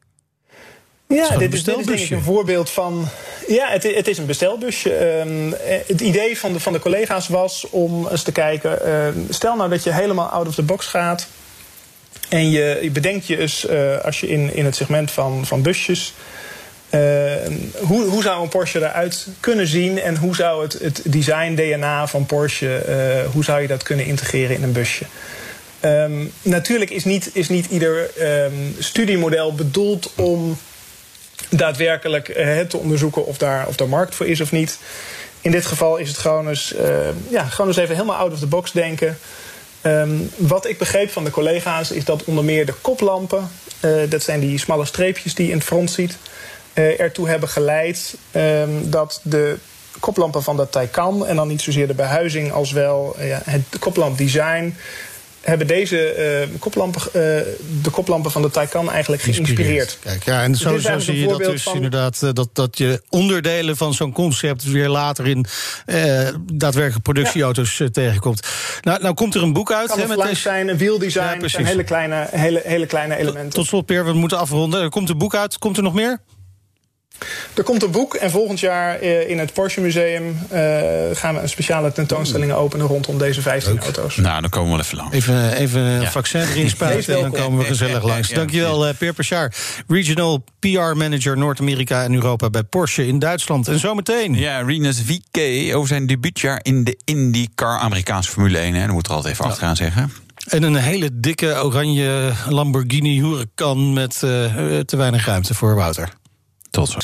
Ja, dit is, dit is denk ik een voorbeeld van... Ja, het, het is een bestelbusje. Um, het idee van de, van de collega's was om eens te kijken... Uh, stel nou dat je helemaal out of the box gaat... en je, je bedenkt je eens, uh, als je in, in het segment van, van busjes... Uh, hoe, hoe zou een Porsche eruit kunnen zien... en hoe zou het, het design D N A van Porsche... Uh, hoe zou je dat kunnen integreren in een busje? Um, natuurlijk is niet, is niet ieder um, studiemodel bedoeld om daadwerkelijk uh, te onderzoeken of daar, of daar markt voor is of niet. In dit geval is het gewoon eens, uh, ja, gewoon eens even helemaal out of the box denken. Um, wat ik begreep van de collega's is dat onder meer de koplampen, uh, dat zijn die smalle streepjes die je in het front ziet, uh, ertoe hebben geleid um, dat de koplampen van de Taycan, en dan niet zozeer de behuizing als wel uh, ja, het koplampdesign, hebben deze uh, koplampen, uh, de koplampen van de Taycan eigenlijk geïnspireerd. Kijk, ja, en dus zo, zo zie je dat dus van... inderdaad, uh, dat, dat je onderdelen van zo'n concept weer later in uh, daadwerkelijk productieauto's ja. uh, tegenkomt. Nou, nou komt er een boek uit. Het kan hè, een met flank zijn, een wieldesign, ja, zijn hele kleine, hele, hele kleine elementen. Tot slot, Peer, we moeten afronden. Er komt een boek uit. Komt er nog meer? Er komt een boek en volgend jaar in het Porsche Museum uh, gaan we een speciale tentoonstelling openen rondom deze vijftien Leuk. auto's. Nou, dan komen we wel even langs. Even, even een ja. vaccin erin spuiten en dan komen we gezellig langs. Ja, dankjewel, uh, Peer Pechard, Regional P R Manager Noord-Amerika en Europa bij Porsche in Duitsland. En zometeen. Ja, Rinus V K over zijn debuutjaar in de IndyCar, Amerikaanse Formule één. Hè. Dat moet er altijd even ja. achteraan zeggen. En een hele dikke oranje Lamborghini Huracan met uh, te weinig ruimte voor Wouter. Tot zo.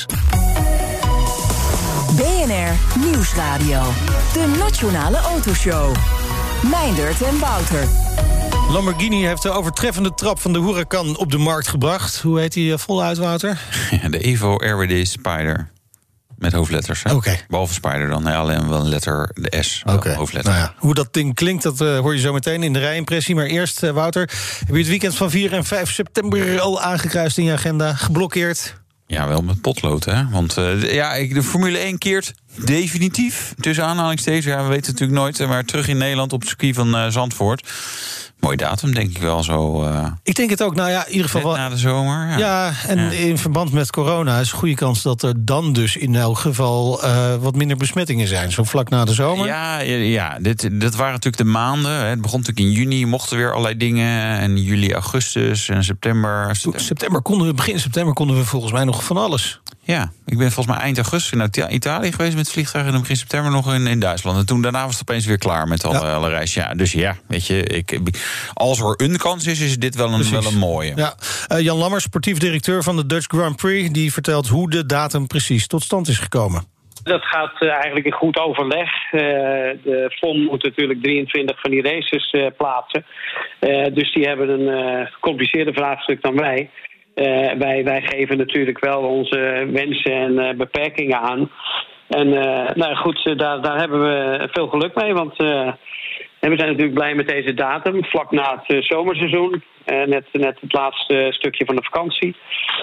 B N R Nieuwsradio. De Nationale Autoshow. Meindert en Wouter. Lamborghini heeft de overtreffende trap van de Huracan op de markt gebracht. Hoe heet die voluit, Wouter? Ja, de Evo Everyday Spider. Met hoofdletters. Oké. Okay. Behalve Spider dan. Ja, alleen wel een letter, de S. Oké. Okay. Hoofdletter. Nou ja, hoe dat ding klinkt, dat uh, hoor je zo meteen in de rijimpressie. Maar eerst, uh, Wouter, heb je het weekend van vier en vijf september al aangekruist in je agenda? Geblokkeerd? Ja, wel met potlood, hè. Want uh, ja, de Formule één keert definitief, tussen aanhalingstekens. Ja, we weten het natuurlijk nooit. Maar terug in Nederland op het circuit van uh, Zandvoort. Mooie datum, denk ik wel zo. Uh, ik denk het ook, nou ja, in ieder geval na de zomer. Ja, ja en ja. in verband met corona is een goede kans dat er dan dus in elk geval uh, wat minder besmettingen zijn. Zo vlak na de zomer. Ja, ja, ja dit, dat waren natuurlijk de maanden. Hè. Het begon natuurlijk in juni, mochten weer allerlei dingen. En juli, augustus en september. September, september konden we, begin september konden we volgens mij nog van alles. Ja, ik ben volgens mij eind augustus in Italië geweest met het vliegtuig... en dan begin september nog in, in Duitsland. En toen daarna was het opeens weer klaar met alle, ja. alle reizen. Ja, dus ja, weet je, ik, als er een kans is, is dit wel een, wel een mooie. Ja. Uh, Jan Lammers, sportief directeur van de Dutch Grand Prix... die vertelt hoe de datum precies tot stand is gekomen. Dat gaat uh, eigenlijk in goed overleg. Uh, de F O M moet natuurlijk drieëntwintig van die races uh, plaatsen. Uh, dus die hebben een uh, gecompliceerder vraagstuk dan wij... Uh, wij, wij geven natuurlijk wel onze wensen en uh, beperkingen aan. En uh, nou goed, daar, daar hebben we veel geluk mee. Want uh, we zijn natuurlijk blij met deze datum. Vlak na het uh, zomerseizoen. Uh, net, net het laatste stukje van de vakantie.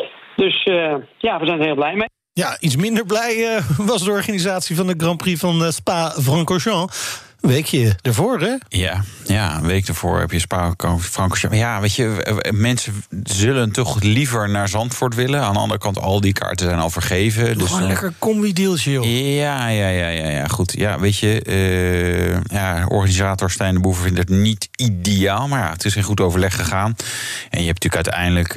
Dus uh, ja, we zijn er heel blij mee. Ja, iets minder blij uh, was de organisatie van de Grand Prix van uh, Spa-Francorchamps. Een weekje ervoor, hè? Ja, ja, een week ervoor heb je Spa-Francorchamps. Ja, weet je, mensen zullen toch liever naar Zandvoort willen. Aan de andere kant, al die kaarten zijn al vergeven. Dus een lekker combi-dealtje, joh. Ja, ja, ja, ja, ja, goed. Ja, weet je, uh, ja, organisator Stijn de Boever vindt het niet ideaal. Maar ja, het is in goed overleg gegaan. En je hebt natuurlijk uiteindelijk...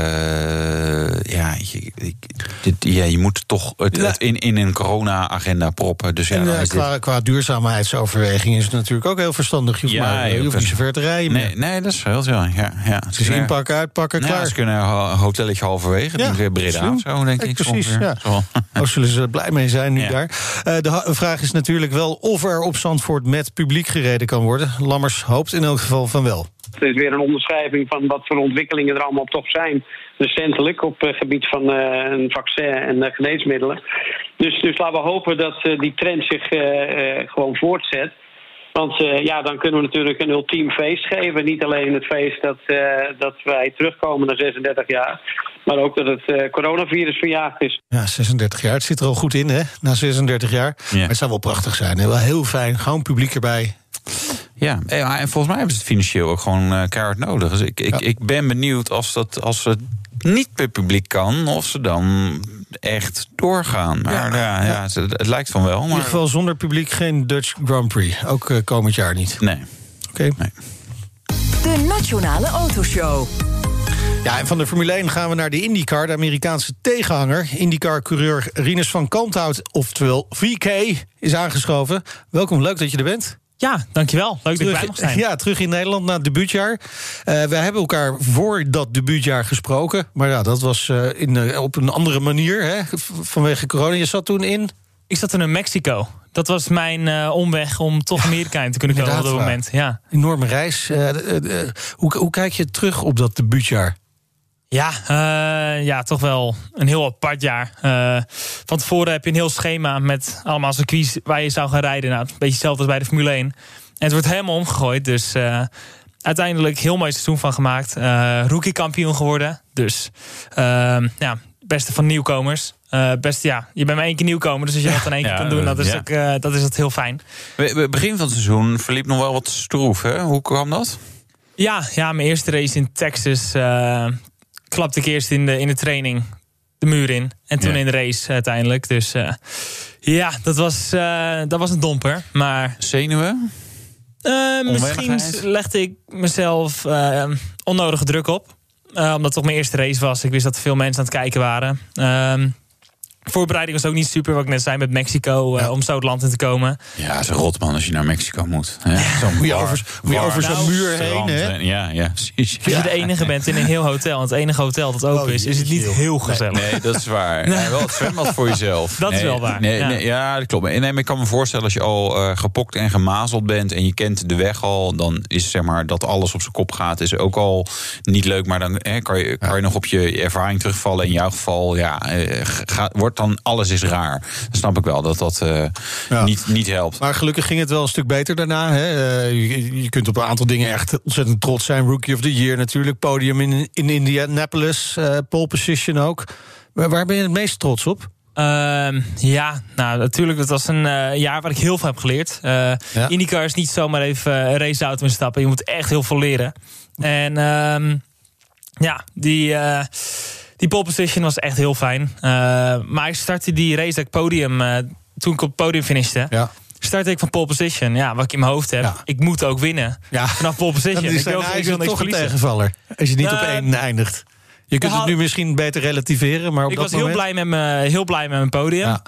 Uh, ja, je, dit, ja, je moet toch het, het in, in een corona-agenda proppen. Dus ja, en uh, qua, dit... qua duurzaamheidsoverweging is het natuurlijk ook heel verstandig. Je hoeft, ja, maar, je hoeft niet zo ver te rijden. Nee, nee, dat is heel ja, ja, ja. Dus kunnen, inpakken, uitpakken, nou, klaar. Ze kunnen een hotelletje halverwege. Ja, weer Breda, zo denk ik. Precies, ja. Daar zullen ze blij mee zijn nu ja. daar. Uh, de vraag is natuurlijk wel of er op Zandvoort met publiek gereden kan worden. Lammers hoopt in elk geval van wel. Het is weer een onderschrijving van wat voor ontwikkelingen er allemaal toch zijn. Recentelijk op het gebied van uh, een vaccin en uh, geneesmiddelen. Dus, dus laten we hopen dat uh, die trend zich uh, uh, gewoon voortzet. Want uh, ja, dan kunnen we natuurlijk een ultiem feest geven. Niet alleen het feest dat, uh, dat wij terugkomen na zesendertig jaar... maar ook dat het uh, coronavirus verjaagd is. Ja, zesendertig jaar. Het zit er al goed in, hè? Na zesendertig jaar. Ja. Maar het zou wel prachtig zijn. Hè? Wel heel fijn. Gewoon publiek erbij. Ja, en volgens mij hebben ze het financieel ook gewoon uh, keihard nodig. Dus ik, ik, ja. ik ben benieuwd als, dat, als het niet met publiek kan... of ze dan echt doorgaan. Maar ja, ja, ja het, het lijkt van wel. Maar... In ieder geval zonder publiek geen Dutch Grand Prix. Ook uh, komend jaar niet. Nee. Oké. Okay. Nee. De Nationale Autoshow. Ja, en van de Formule één gaan we naar de IndyCar, de Amerikaanse tegenhanger. IndyCar-coureur Rinus van Kalmthout, oftewel V K, is aangeschoven. Welkom, leuk dat je er bent. Ja, dankjewel. Leuk terug, dat ik bij mag zijn. Ja, terug in Nederland na het debuutjaar. Uh, we hebben elkaar voor dat debuutjaar gesproken. Maar ja, dat was uh, in, uh, op een andere manier, hè, vanwege corona. Je zat toen in... Ik zat toen in Mexico. Dat was mijn uh, omweg om toch Amerika in te kunnen komen op dat moment. Ja. Enorme reis. Uh, uh, uh, hoe, hoe kijk je terug op dat debuutjaar? Ja, uh, ja, toch wel een heel apart jaar. Uh, van tevoren heb je een heel schema met allemaal circuits waar je zou gaan rijden. Nou, een beetje hetzelfde als bij de Formule één. En het wordt helemaal omgegooid. Dus uh, uiteindelijk heel mooi seizoen van gemaakt. Uh, rookie kampioen geworden. Dus uh, ja, beste van nieuwkomers. Uh, best, ja, je bent maar één keer nieuwkomer, dus als je dat in één keer ja, kan doen, dat is, ja. ook, uh, dat is dat heel fijn. Begin van het seizoen verliep nog wel wat stroef, hè? Hoe kwam dat? Ja, ja, mijn eerste race in Texas uh, klapte ik eerst in de, in de training de muur in. En toen ja. in de race uiteindelijk. Dus uh, ja, dat was, uh, dat was een domper. Maar zenuwen? Uh, misschien legde ik mezelf uh, onnodige druk op. Uh, omdat het toch mijn eerste race was. Ik wist dat er veel mensen aan het kijken waren. Uh, voorbereiding was ook niet super, wat ik net zei, met Mexico, uh, ja. om zo het land in te komen. Ja, het is een rotman als je naar Mexico moet. Ja, zo'n moet je over, moet je over zo'n nou, muur heen, hè? Ja, ja, precies. Als je de enige bent in een heel hotel, en het enige hotel dat open oh, is, is het niet heel gezellig. Nee, nee dat is waar. Nee, wel het zwembad voor jezelf. Dat nee, is wel waar. Nee, ja. Nee, ja, dat klopt. Nee, maar ik kan me voorstellen, als je al uh, gepokt en gemazeld bent en je kent de weg al, dan is zeg maar dat alles op zijn kop gaat, is ook al niet leuk. Maar dan hè, kan, je, kan je nog op je ervaring terugvallen. In jouw geval, ja, uh, gaat, wordt dan alles is raar. Dan snap ik wel dat dat uh, ja. niet, niet helpt. Maar gelukkig ging het wel een stuk beter daarna. Hè? Uh, je, je kunt op een aantal dingen echt ontzettend trots zijn. Rookie of the Year natuurlijk. Podium in, in Indianapolis. Uh, pole position ook. Waar, waar ben je het meest trots op? Uh, ja, nou natuurlijk, dat was een uh, jaar waar ik heel veel heb geleerd. Uh, ja. IndyCar is niet zomaar even een raceauto in stappen. Je moet echt heel veel leren. En uh, ja, die... Uh, Die pole position was echt heel fijn. Uh, maar ik startte die race dat ik podium, uh, toen ik op het podium finishte, ja. startte ik van pole position. Ja, wat ik in mijn hoofd heb. Ja. Ik moet ook winnen. Ja. Vanaf pole position. Dan is ik wil, ik wil toch een tegenvaller. Als je niet uh, op één eindigt. Je kunt had, het nu misschien beter relativeren. Maar op ik dat was heel moment... blij, met me, heel blij met mijn podium. Ja.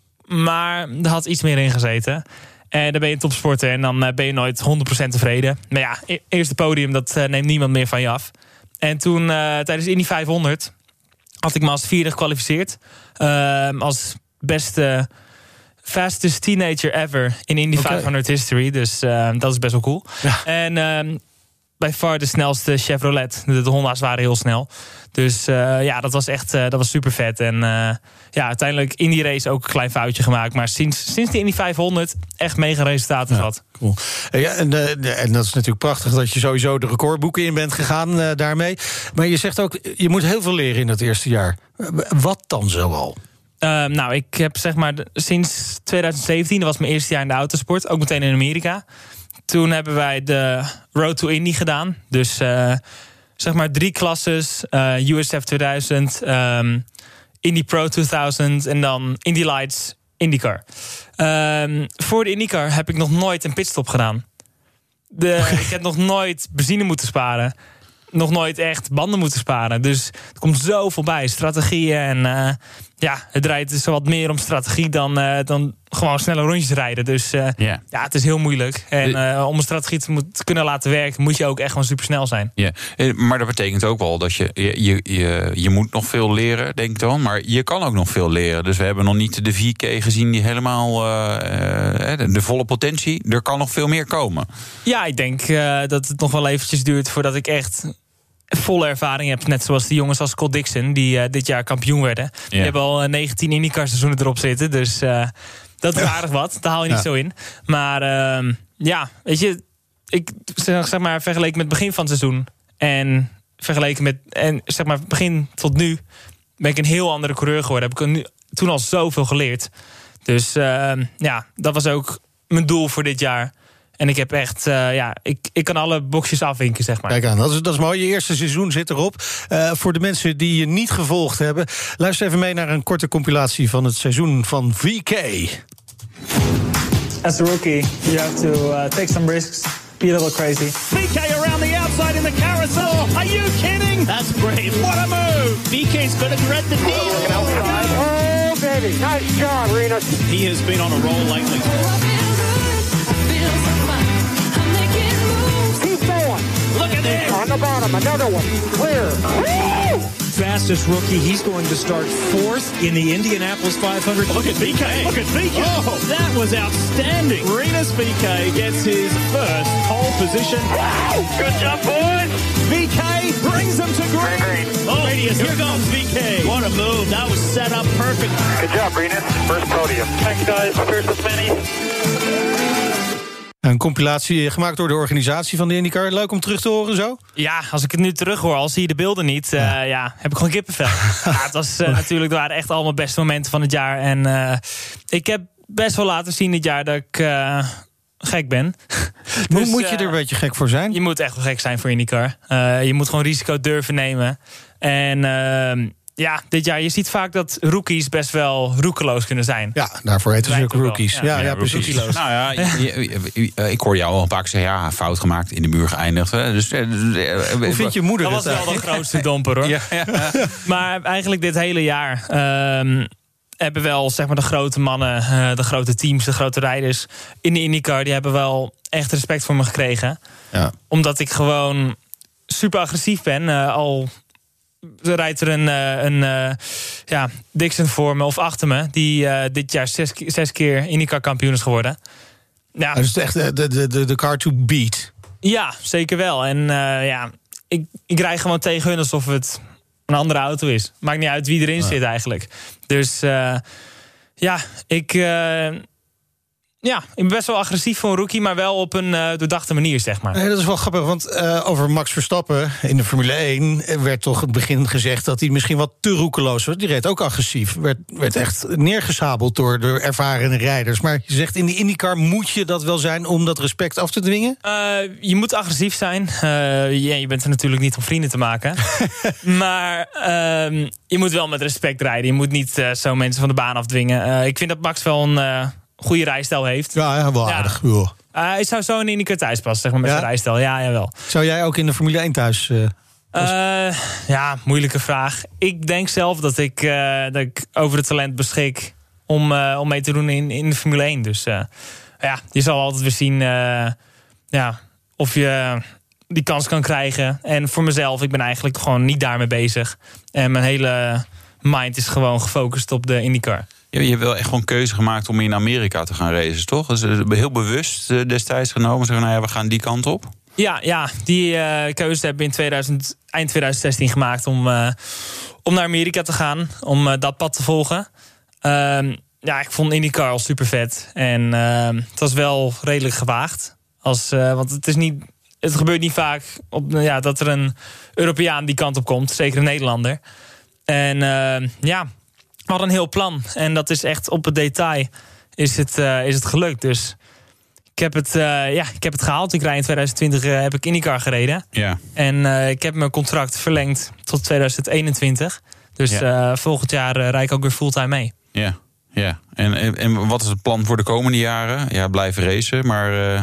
Maar er had iets meer in gezeten. En dan ben je een topsporter en dan ben je nooit honderd procent tevreden. Maar ja, e- eerste podium, dat uh, neemt niemand meer van je af. En toen uh, tijdens Indy vijfhonderd... had ik me als vierde gekwalificeerd. Uh, als beste fastest teenager ever in Indy okay. vijfhonderd history. Dus uh, dat is best wel cool. Ja. En uh, bij far de snelste Chevrolet. De, de Honda's waren heel snel. Dus uh, ja, dat was echt uh, dat was super vet. En uh, ja, uiteindelijk in die race ook een klein foutje gemaakt. Maar sinds, sinds die Indy vijfhonderd echt mega resultaten ja, gehad. Cool. Ja, en, uh, en dat is natuurlijk prachtig dat je sowieso de recordboeken in bent gegaan uh, daarmee. Maar je zegt ook, je moet heel veel leren in dat eerste jaar. Wat dan zoal? Uh, nou, ik heb zeg maar sinds twintig zeventien, dat was mijn eerste jaar in de autosport. Ook meteen in Amerika. Toen hebben wij de Road to Indy gedaan. Dus uh, zeg maar drie klasses. Uh, U S F tweeduizend, um, Indy Pro tweeduizend en dan Indy Lights, IndyCar. Um, voor de IndyCar heb ik nog nooit een pitstop gedaan. De, ik heb nog nooit benzine moeten sparen. Nog nooit echt banden moeten sparen. Dus er komt zoveel bij. Strategieën en uh, ja, het draait dus wat meer om strategie dan, uh, dan gewoon snelle rondjes rijden. Dus uh, yeah. ja, het is heel moeilijk. En uh, om een strategie te, moet, te kunnen laten werken, moet je ook echt gewoon supersnel zijn. Ja, maar dat betekent ook wel dat je, je, je, je, je moet nog veel leren, denk ik dan. Maar je kan ook nog veel leren. Dus we hebben nog niet de vier K gezien die helemaal uh, uh, de volle potentie. Er kan nog veel meer komen. Ja, ik denk uh, dat het nog wel eventjes duurt voordat ik echt volle ervaring heb. Net zoals die jongens als Scott Dixon, die uh, dit jaar kampioen werden. Ja. Die hebben al uh, negentien IndyCar seizoenen erop zitten. Dus uh, dat is aardig wat. Daar haal je niet ja. zo in. Maar uh, ja, weet je, ik zeg maar vergeleken met het begin van het seizoen en vergeleken met en zeg maar begin tot nu ben ik een heel andere coureur geworden. Heb ik nu, toen al zoveel geleerd. Dus uh, ja, dat was ook mijn doel voor dit jaar. En ik heb echt, uh, ja, ik, ik kan alle boxjes afvinken, zeg maar. Kijk aan, dat is, dat is mooi. Je eerste seizoen zit erop. Uh, voor de mensen die je niet gevolgd hebben, luister even mee naar een korte compilatie van het seizoen van V K. As a rookie, you have to uh, take some risks, be a little crazy. V K around the outside in the carousel. Are you kidding? That's brave. What a move. V K's going to thread the deal. Oh, baby. Nice job, Renus. He has been on a roll lately. Look at this. On the bottom, another one. Clear. Woo! Fastest rookie. He's going to start fourth in the Indianapolis five hundred. Look at V K. Look at V K. Oh, that was outstanding. Renus V K gets his first pole position. Wow. Good job, boys. V K brings them to green. green. Oh, radius. Here goes V K. What a move. That was set up perfect. Good job, Renus. First podium. Thanks, guys. Here's as many. Een compilatie gemaakt door de organisatie van de IndyCar. Leuk om terug te horen zo? Ja, als ik het nu terug hoor, al zie je de beelden niet, uh, ja. ja, heb ik gewoon kippenvel. ja, het was uh, natuurlijk, het waren echt allemaal beste momenten van het jaar. En uh, ik heb best wel laten zien dit jaar dat ik uh, gek ben. dus, moet je er een beetje gek voor zijn? Je moet echt wel gek zijn voor IndyCar. Uh, je moet gewoon risico durven nemen. En Uh, ja, dit jaar, je ziet vaak dat rookies best wel roekeloos kunnen zijn. Ja, daarvoor heten ze ook rookies. Ja, ja, ja, ja precies. Rookies. Nou ja, je, je, ik hoor jou al een paar keer zeggen, ja, fout gemaakt, in de muur geëindigd. Dus, hoe vind je moeder dat? Dat was wel de grootste domper, hoor. ja, ja. Maar eigenlijk dit hele jaar, um, hebben wel zeg maar de grote mannen, uh, de grote teams, de grote rijders in de IndyCar, die hebben wel echt respect voor me gekregen. Ja. Omdat ik gewoon super agressief ben. Uh, al rijdt er een, uh, een uh, ja, Dixon voor me of achter me, die uh, dit jaar zes, zes keer IndyCar kampioen is geworden. Ja. Dat is echt de, de, de, de car to beat. Ja, zeker wel. En uh, ja, ik, ik rijd gewoon tegen hun alsof het een andere auto is. Maakt niet uit wie erin ja. zit eigenlijk. Dus uh, ja, ik... Uh, Ja, ik ben best wel agressief voor een rookie, maar wel op een uh, doordachte manier, zeg maar. Nee, dat is wel grappig, want uh, over Max Verstappen in de Formule één werd toch in het begin gezegd dat hij misschien wat te roekeloos was. Die reed ook agressief. Werd, werd echt neergesabeld door, door ervaren rijders. Maar je zegt in de IndyCar moet je dat wel zijn om dat respect af te dwingen? Uh, je moet agressief zijn. Uh, ja, je bent er natuurlijk niet om vrienden te maken. Maar uh, je moet wel met respect rijden. Je moet niet uh, zo mensen van de baan afdwingen. Uh, ik vind dat Max wel een... Uh, goede rijstijl heeft. Ja, ja wel aardig. Ja. Uh, hij zou zo in de IndyCar thuis passen, zeg maar, met ja? zijn rijstijl. Ja, jawel. Zou jij ook in de Formule één thuis? Uh, uh, ja, moeilijke vraag. Ik denk zelf dat ik, uh, dat ik over het talent beschik om, uh, om mee te doen in, in de Formule één. Dus uh, ja, je zal altijd weer zien uh, ja, of je die kans kan krijgen. En voor mezelf, ik ben eigenlijk gewoon niet daarmee bezig. En mijn hele mind is gewoon gefocust op de IndyCar. Je hebt wel echt gewoon keuze gemaakt om in Amerika te gaan racen, toch? Dus heel bewust destijds genomen. Zeggen, nou ja, we gaan die kant op. Ja, ja die uh, keuze hebben we in tweeduizend, eind twintig zestien gemaakt om, uh, om naar Amerika te gaan. Om uh, dat pad te volgen. Uh, ja, ik vond IndyCar al super vet. En uh, het was wel redelijk gewaagd. Als, uh, want het is niet... Het gebeurt niet vaak op, ja, dat er een Europeaan die kant op komt. Zeker een Nederlander. En uh, ja... We hadden een heel plan. En dat is echt op het detail is het, uh, is het gelukt. Dus ik heb het, uh, ja, ik heb het gehaald. Ik rijd in twintig twintig uh, heb ik IndyCar gereden. Ja. En uh, ik heb mijn contract verlengd tot twintig eenentwintig. Dus ja. uh, volgend jaar uh, rijd ik ook weer fulltime mee. Ja, ja. En, en, en wat is het plan voor de komende jaren? Ja, blijven racen, maar... Uh...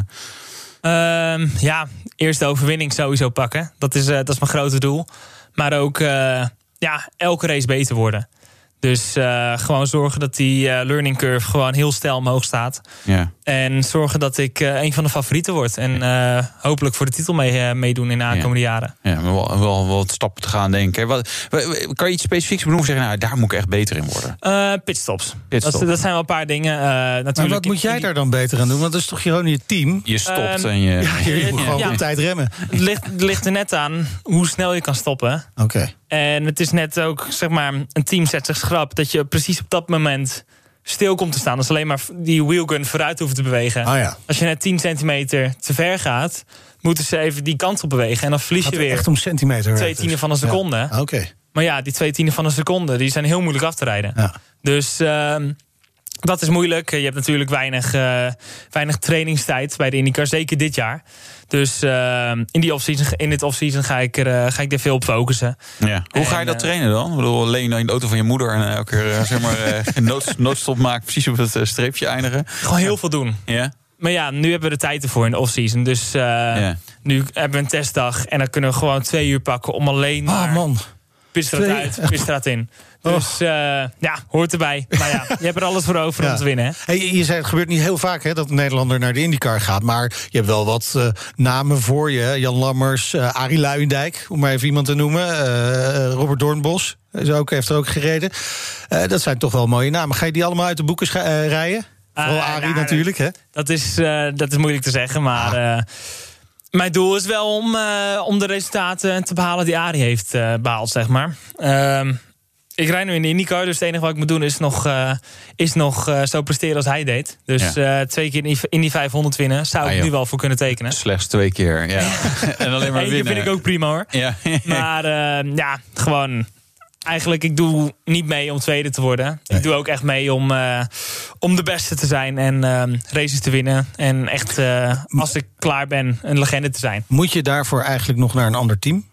Uh, ja, eerst de overwinning sowieso pakken. Dat is, uh, dat is mijn grote doel. Maar ook uh, ja, elke race beter worden. Dus uh, gewoon zorgen dat die uh, learning curve gewoon heel steil omhoog staat. Ja. En zorgen dat ik uh, een van de favorieten word. En uh, hopelijk voor de titel mee, uh, meedoen in de aankomende ja. jaren. Ja, maar wel, wel wat stappen te gaan denken. Wat, kan je iets specifieks benoemen? Zeggen, nou, daar moet ik echt beter in worden. Uh, pitstops. Pitstop. Dat, dat zijn wel een paar dingen. Uh, natuurlijk. Maar wat moet jij daar dan beter aan doen? Want dat is toch gewoon je team? Je stopt um, en je... Ja, je moet gewoon ja. op tijd remmen. Het ligt, het ligt er net aan hoe snel je kan stoppen. Oké. Okay. En het is net ook, zeg maar, een team zet zich schrap dat je precies op dat moment stil komt te staan. Dat is alleen maar die wheelgun vooruit hoeft te bewegen. Oh ja. Als je net tien centimeter te ver gaat, moeten ze even die kant op bewegen. En dan verlies gaat je weer echt om centimeter twee tienden van een seconde. Ja. Oké. Okay. Maar ja, die twee tienden van een seconde, die zijn heel moeilijk af te rijden. Ja. Dus uh, dat is moeilijk. Je hebt natuurlijk weinig, uh, weinig trainingstijd bij de IndyCar, zeker dit jaar. Dus uh, in, die off-season, in dit off-season ga ik er, uh, ga ik er veel op focussen. Ja. Hoe en, ga je dat uh, trainen trainen dan? Ik bedoel, alleen in de auto van je moeder en elke keer uh, zeg maar, uh, een nood, noodstop maken, precies op het uh, streepje eindigen? Gewoon heel veel doen. Ja. Maar ja, nu hebben we de tijd ervoor in de off-season. Dus uh, ja. nu hebben we een testdag en dan kunnen we gewoon twee uur pakken om alleen maar... Oh man. Pitstraat uit, pitstraat in. Dus uh, ja, hoort erbij. Maar ja, je hebt er alles voor over ja. om te winnen. Hè? Hey, je zei, het gebeurt niet heel vaak hè, dat een Nederlander naar de IndyCar gaat. Maar je hebt wel wat uh, namen voor je. Jan Lammers, uh, Arie Luijendijk, om maar even iemand te noemen. Uh, Robert Doornbos is ook, heeft er ook gereden. Uh, dat zijn toch wel mooie namen. Ga je die allemaal uit de boeken scha- uh, rijden? Vooral uh, Arie nou, natuurlijk. Hè? Dat, is, uh, dat is moeilijk te zeggen, maar... Uh, Mijn doel is wel om, uh, om de resultaten te behalen die Arie heeft uh, behaald, zeg maar. Uh, ik rijd nu in de IndyCar, dus het enige wat ik moet doen is nog, uh, is nog uh, zo presteren als hij deed. Dus ja. uh, twee keer in die vijfhonderd winnen zou ik ah, nu wel voor kunnen tekenen. Slechts twee keer, ja. En alleen maar Eén winnen. vind ik ook prima, hoor. Ja. Maar uh, ja, gewoon... Eigenlijk, ik doe niet mee om tweede te worden. Nee. Ik doe ook echt mee om, uh, om de beste te zijn en uh, races te winnen. En echt, uh, als ik klaar ben, een legende te zijn. Moet je daarvoor eigenlijk nog naar een ander team?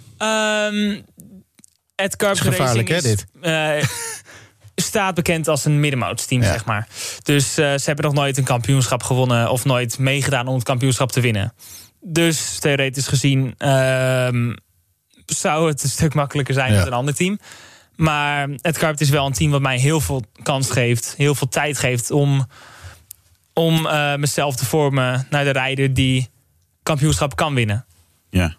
Um, Ed Carpenter is gevaarlijk, Racing hè, is, dit? Uh, staat bekend als een middenmootsteam, ja. zeg maar. Dus uh, ze hebben nog nooit een kampioenschap gewonnen... of nooit meegedaan om het kampioenschap te winnen. Dus theoretisch gezien... Uh, zou het een stuk makkelijker zijn ja. met een ander team. Maar Edgar het is wel een team wat mij heel veel kans geeft. Heel veel tijd geeft om, om uh, mezelf te vormen naar de rijder die kampioenschap kan winnen. Ja.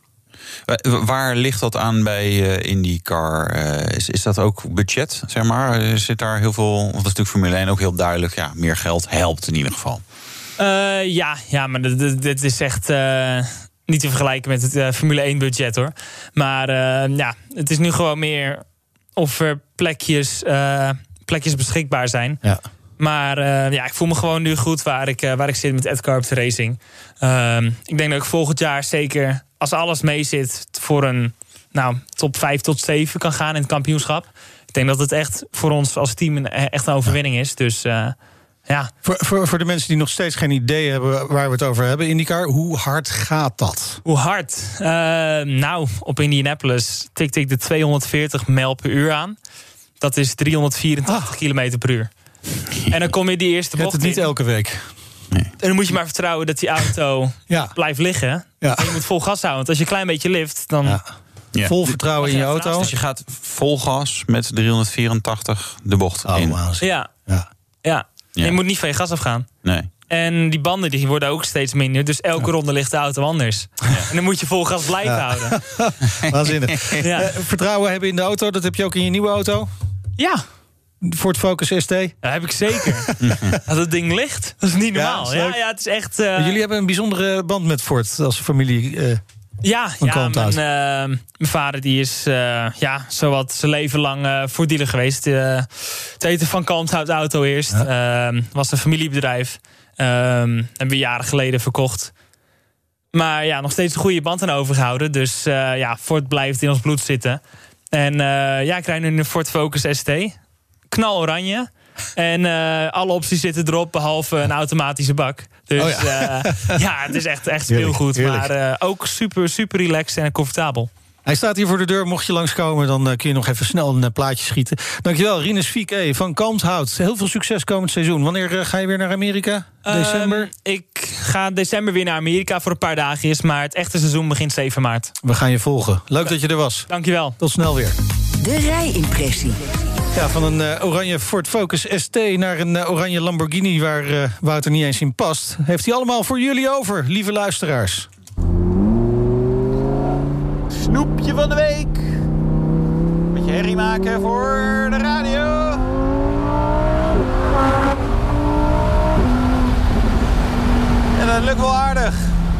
Waar ligt dat aan bij uh, IndyCar? Uh, is, is dat ook budget, zeg maar? Zit daar heel veel... Want dat is natuurlijk Formule één ook heel duidelijk. Ja, meer geld helpt in ieder geval. Uh, ja, ja, maar dit, dit is echt uh, niet te vergelijken met het uh, Formule één budget, hoor. Maar uh, ja, het is nu gewoon meer of er plekjes, uh, plekjes beschikbaar zijn. Ja. Maar uh, ja, ik voel me gewoon nu goed waar ik, uh, waar ik zit met Edgar op de racing. Uh, ik denk dat ik volgend jaar zeker, als alles mee zit, voor een nou, top vijf tot zeven kan gaan in het kampioenschap. Ik denk dat het echt voor ons als team een, echt een overwinning is. Dus uh, ja. Voor, voor, voor de mensen die nog steeds geen idee hebben waar we het over hebben, IndyCar, hoe hard gaat dat? Hoe hard? Uh, nou, op Indianapolis tikte ik de tweehonderdveertig mijl per uur aan. Dat is driehonderdvierentachtig ah. kilometer per uur. En dan kom je die eerste bocht in. Het niet elke week. Nee. En dan moet je maar vertrouwen dat die auto ja. blijft liggen. Ja. En je moet vol gas houden. Want als je een klein beetje lift, dan... Ja. Ja. Vol vertrouwen in je auto. Dus je gaat vol gas met driehonderdvierentachtig de bocht oh, in. Wow. Ja. Ja. Ja. Ja. Je moet niet van je gas afgaan. Nee. En die banden die worden ook steeds minder. Dus elke ja. ronde ligt de auto anders. Ja. En dan moet je vol gas blijven ja. houden. Waanzinnig. Ja. Uh, vertrouwen hebben in de auto, dat heb je ook in je nieuwe auto? Ja. Ford Focus S T? Ja, heb ik zeker. Als dat ding ligt, dat is niet normaal. Ja, ja, ja het is echt... Uh... Jullie hebben een bijzondere band met Ford als familie. Uh, ja, ja mijn, uh, mijn vader die is uh, ja, zowat zijn leven lang uh, voordealer geweest. Uh, het heette Van Kalmthout Auto eerst. Ja. Uh, was een familiebedrijf. Uh, hebben we jaren geleden verkocht. Maar ja, nog steeds een goede band aan overgehouden. Dus uh, ja, Ford blijft in ons bloed zitten. En uh, ja, ik rijd nu een Ford Focus S T. Knal oranje. En uh, alle opties zitten erop, behalve een automatische bak. Dus oh ja. Uh, ja, het is echt, echt speelgoed. Heerlijk. Maar uh, ook super, super relaxed en comfortabel. Hij staat hier voor de deur. Mocht je langskomen, dan uh, kun je nog even snel een uh, plaatje schieten. Dankjewel, Rinus Fieke van Kalmthout. Heel veel succes komend seizoen. Wanneer uh, ga je weer naar Amerika? December? Um, ik ga december weer naar Amerika voor een paar dagjes. Maar het echte seizoen begint zeven maart. We gaan je volgen. Leuk dat je er was. Dankjewel. Tot snel weer. De rijimpressie. Ja, van een uh, oranje Ford Focus S T naar een uh, oranje Lamborghini waar uh, Wouter niet eens in past. Heeft hij allemaal voor jullie over, lieve luisteraars. Snoepje van de week. Beetje herrie maken voor de radio. En dat lukt wel aardig.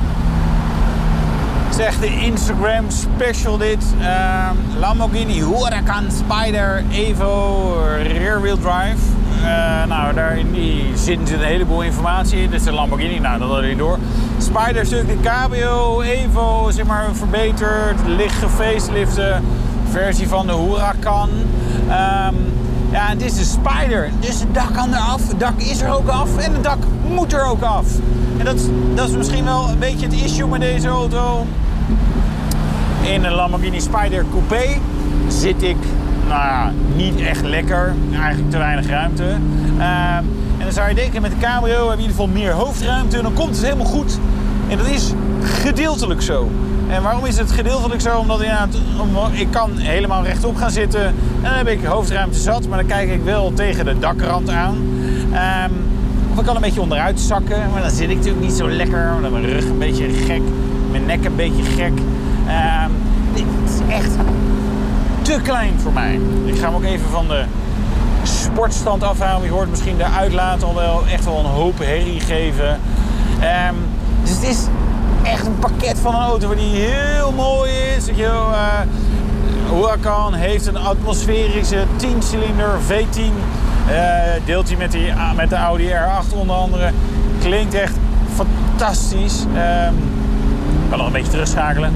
Zegt de Instagram special dit. Uh, Lamborghini Huracan Spider Evo rear-wheel drive. Uh, nou, daar in die zit natuurlijk een heleboel informatie in. Dit is de Lamborghini, nou, dat hadden we door. Spider is natuurlijk de cabrio, Evo, zeg maar, verbeterd, licht gefacelifte versie van de Huracan. Um, ja, en dit is de Spider. Dus het dak kan eraf, het dak is er ook af en het dak moet er ook af. En dat, dat is misschien wel een beetje het issue met deze auto. In een Lamborghini Spider Coupé zit ik, nou ja, niet echt lekker. Eigenlijk te weinig ruimte. Uh, en dan zou je denken, met de cabrio heb je in ieder geval meer hoofdruimte. En dan komt het helemaal goed. En dat is gedeeltelijk zo. En waarom is het gedeeltelijk zo? Omdat ja, ik kan helemaal rechtop gaan zitten. En dan heb ik hoofdruimte zat. Maar dan kijk ik wel tegen de dakrand aan. Um, of ik kan een beetje onderuit zakken. Maar dan zit ik natuurlijk niet zo lekker. Dan mijn rug een beetje gek. Mijn nek een beetje gek. Um, dit is echt te klein voor mij. Ik ga hem ook even van de sportstand afhalen. Je hoort misschien de uitlaat al wel echt wel een hoop herrie geven. Um, dus het is echt een pakket van een auto die heel mooi is. Uh, Huracan heeft een atmosferische tien-cilinder V tien. Uh, deelt hij met, die, met de Audi R acht onder andere. Klinkt echt fantastisch. Um, ik kan nog een beetje terugschakelen.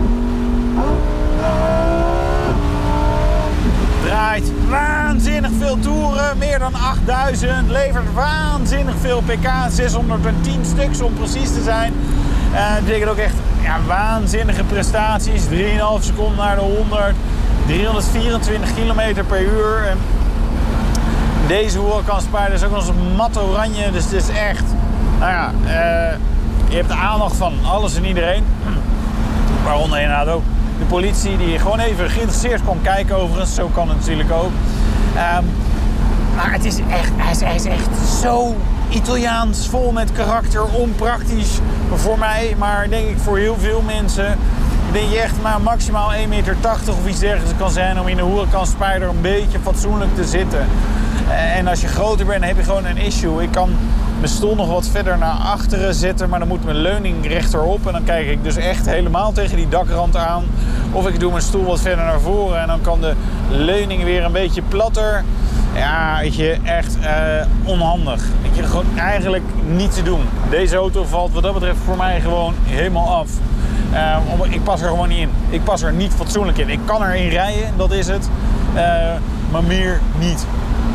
Draait waanzinnig veel toeren, meer dan achtduizend. Levert waanzinnig veel pk, zeshonderdtien stuks om precies te zijn. Uh, dat betekent ook echt ja, waanzinnige prestaties. drie komma vijf seconden naar de honderd. driehonderdvierentwintig kilometer per uur. En deze Huracan Spider is ook nog eens mat oranje. Dus het is echt... Nou ja, uh, je hebt de aandacht van alles en iedereen. Waaronder inderdaad ook de politie die gewoon even geïnteresseerd kon kijken overigens. Zo kan het natuurlijk ook. Um, maar het is echt, hij is, hij is echt zo Italiaans, vol met karakter, onpraktisch voor mij. Maar denk ik voor heel veel mensen. Dat je echt maar maximaal één komma tachtig meter of iets dergelijks kan zijn om in de Huracan Spyder een beetje fatsoenlijk te zitten. En als je groter bent, heb je gewoon een issue. Ik kan mijn stoel nog wat verder naar achteren zetten, maar dan moet mijn leuning rechterop. En dan kijk ik dus echt helemaal tegen die dakrand aan. Of ik doe mijn stoel wat verder naar voren en dan kan de leuning weer een beetje platter. Ja, weet je, echt uh, onhandig. Weet je, gewoon eigenlijk niet te doen. Deze auto valt wat dat betreft voor mij gewoon helemaal af. Uh, ik pas er gewoon niet in. Ik pas er niet fatsoenlijk in. Ik kan erin rijden, dat is het. Uh, maar meer niet.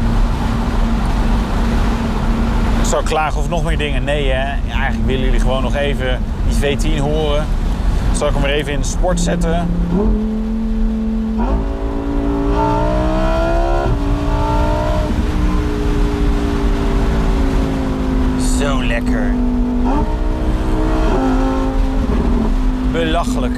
Zou ik klagen of nog meer dingen? Nee, hè. Ja, eigenlijk willen jullie gewoon nog even die V tien horen. Zal ik hem weer even in de sport zetten? Zo lekker. Belachelijk.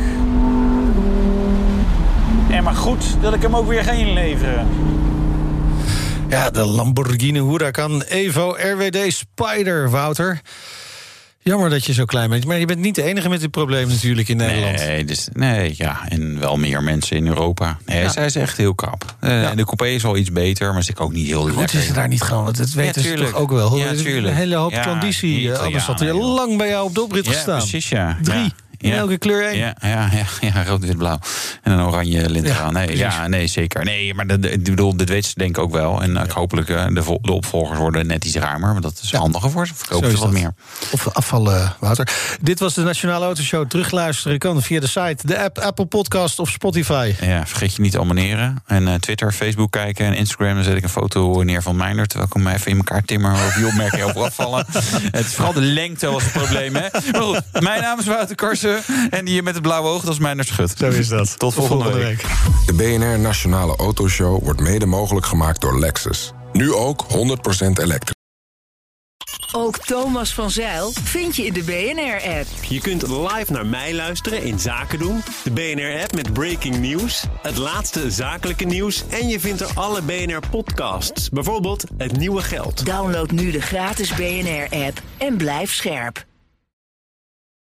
En maar goed dat ik hem ook weer ga inleveren. Ja, de Lamborghini Huracan Evo R W D Spyder, Wouter. Jammer dat je zo klein bent. Maar je bent niet de enige met dit probleem natuurlijk in Nederland. Nee, dus, nee ja, en wel meer mensen in Europa. Nee, ja. Zij is echt heel krap. Uh, ja. De coupé is wel iets beter, maar zit ook niet heel lekker. Goed is het daar niet gewoon, dat weten ja, ze toch ook wel. Ja, er is een hele hoop ja, conditie. Anders had er lang bij jou op de oprit ja, gestaan. Precies, ja. Drie. Ja. In ja. elke kleur één. Ja, ja, ja, ja, rood, wit, blauw. En een oranje lint ja, aan. Nee, ja, nee, zeker. Nee, maar de, ik bedoel, dit weten ze denk ik ook wel. En uh, ja. hopelijk uh, de, vo- de opvolgers worden net iets ruimer. Want dat is ja. handiger voor ze. Verkopen ze wat dat. meer. Of afvallen, Wouter. Dit was de Nationale Autoshow. Terugluisteren kan via de site, de app, Apple Podcast of Spotify. Ja, vergeet je niet te abonneren. En uh, Twitter, Facebook kijken en Instagram. Dan zet ik een foto neer van Meindert. Terwijl ik hem even in elkaar timmer of die opmerking over afvallen. Het is vooral de lengte was het probleem, hè. Maar goed, mijn naam is Wouter Karsen. En die met het blauwe oog, dat is Meindert Schut. Zo is dat. Tot, Tot volgende, volgende week. week. De B N R Nationale Autoshow wordt mede mogelijk gemaakt door Lexus. Nu ook honderd procent elektrisch. Ook Thomas van Zijl vind je in de B N R-app. Je kunt live naar mij luisteren in Zaken doen. De B N R-app met breaking news. Het laatste zakelijke nieuws. En je vindt er alle B N R-podcasts. Bijvoorbeeld Het Nieuwe Geld. Download nu de gratis B N R-app en blijf scherp.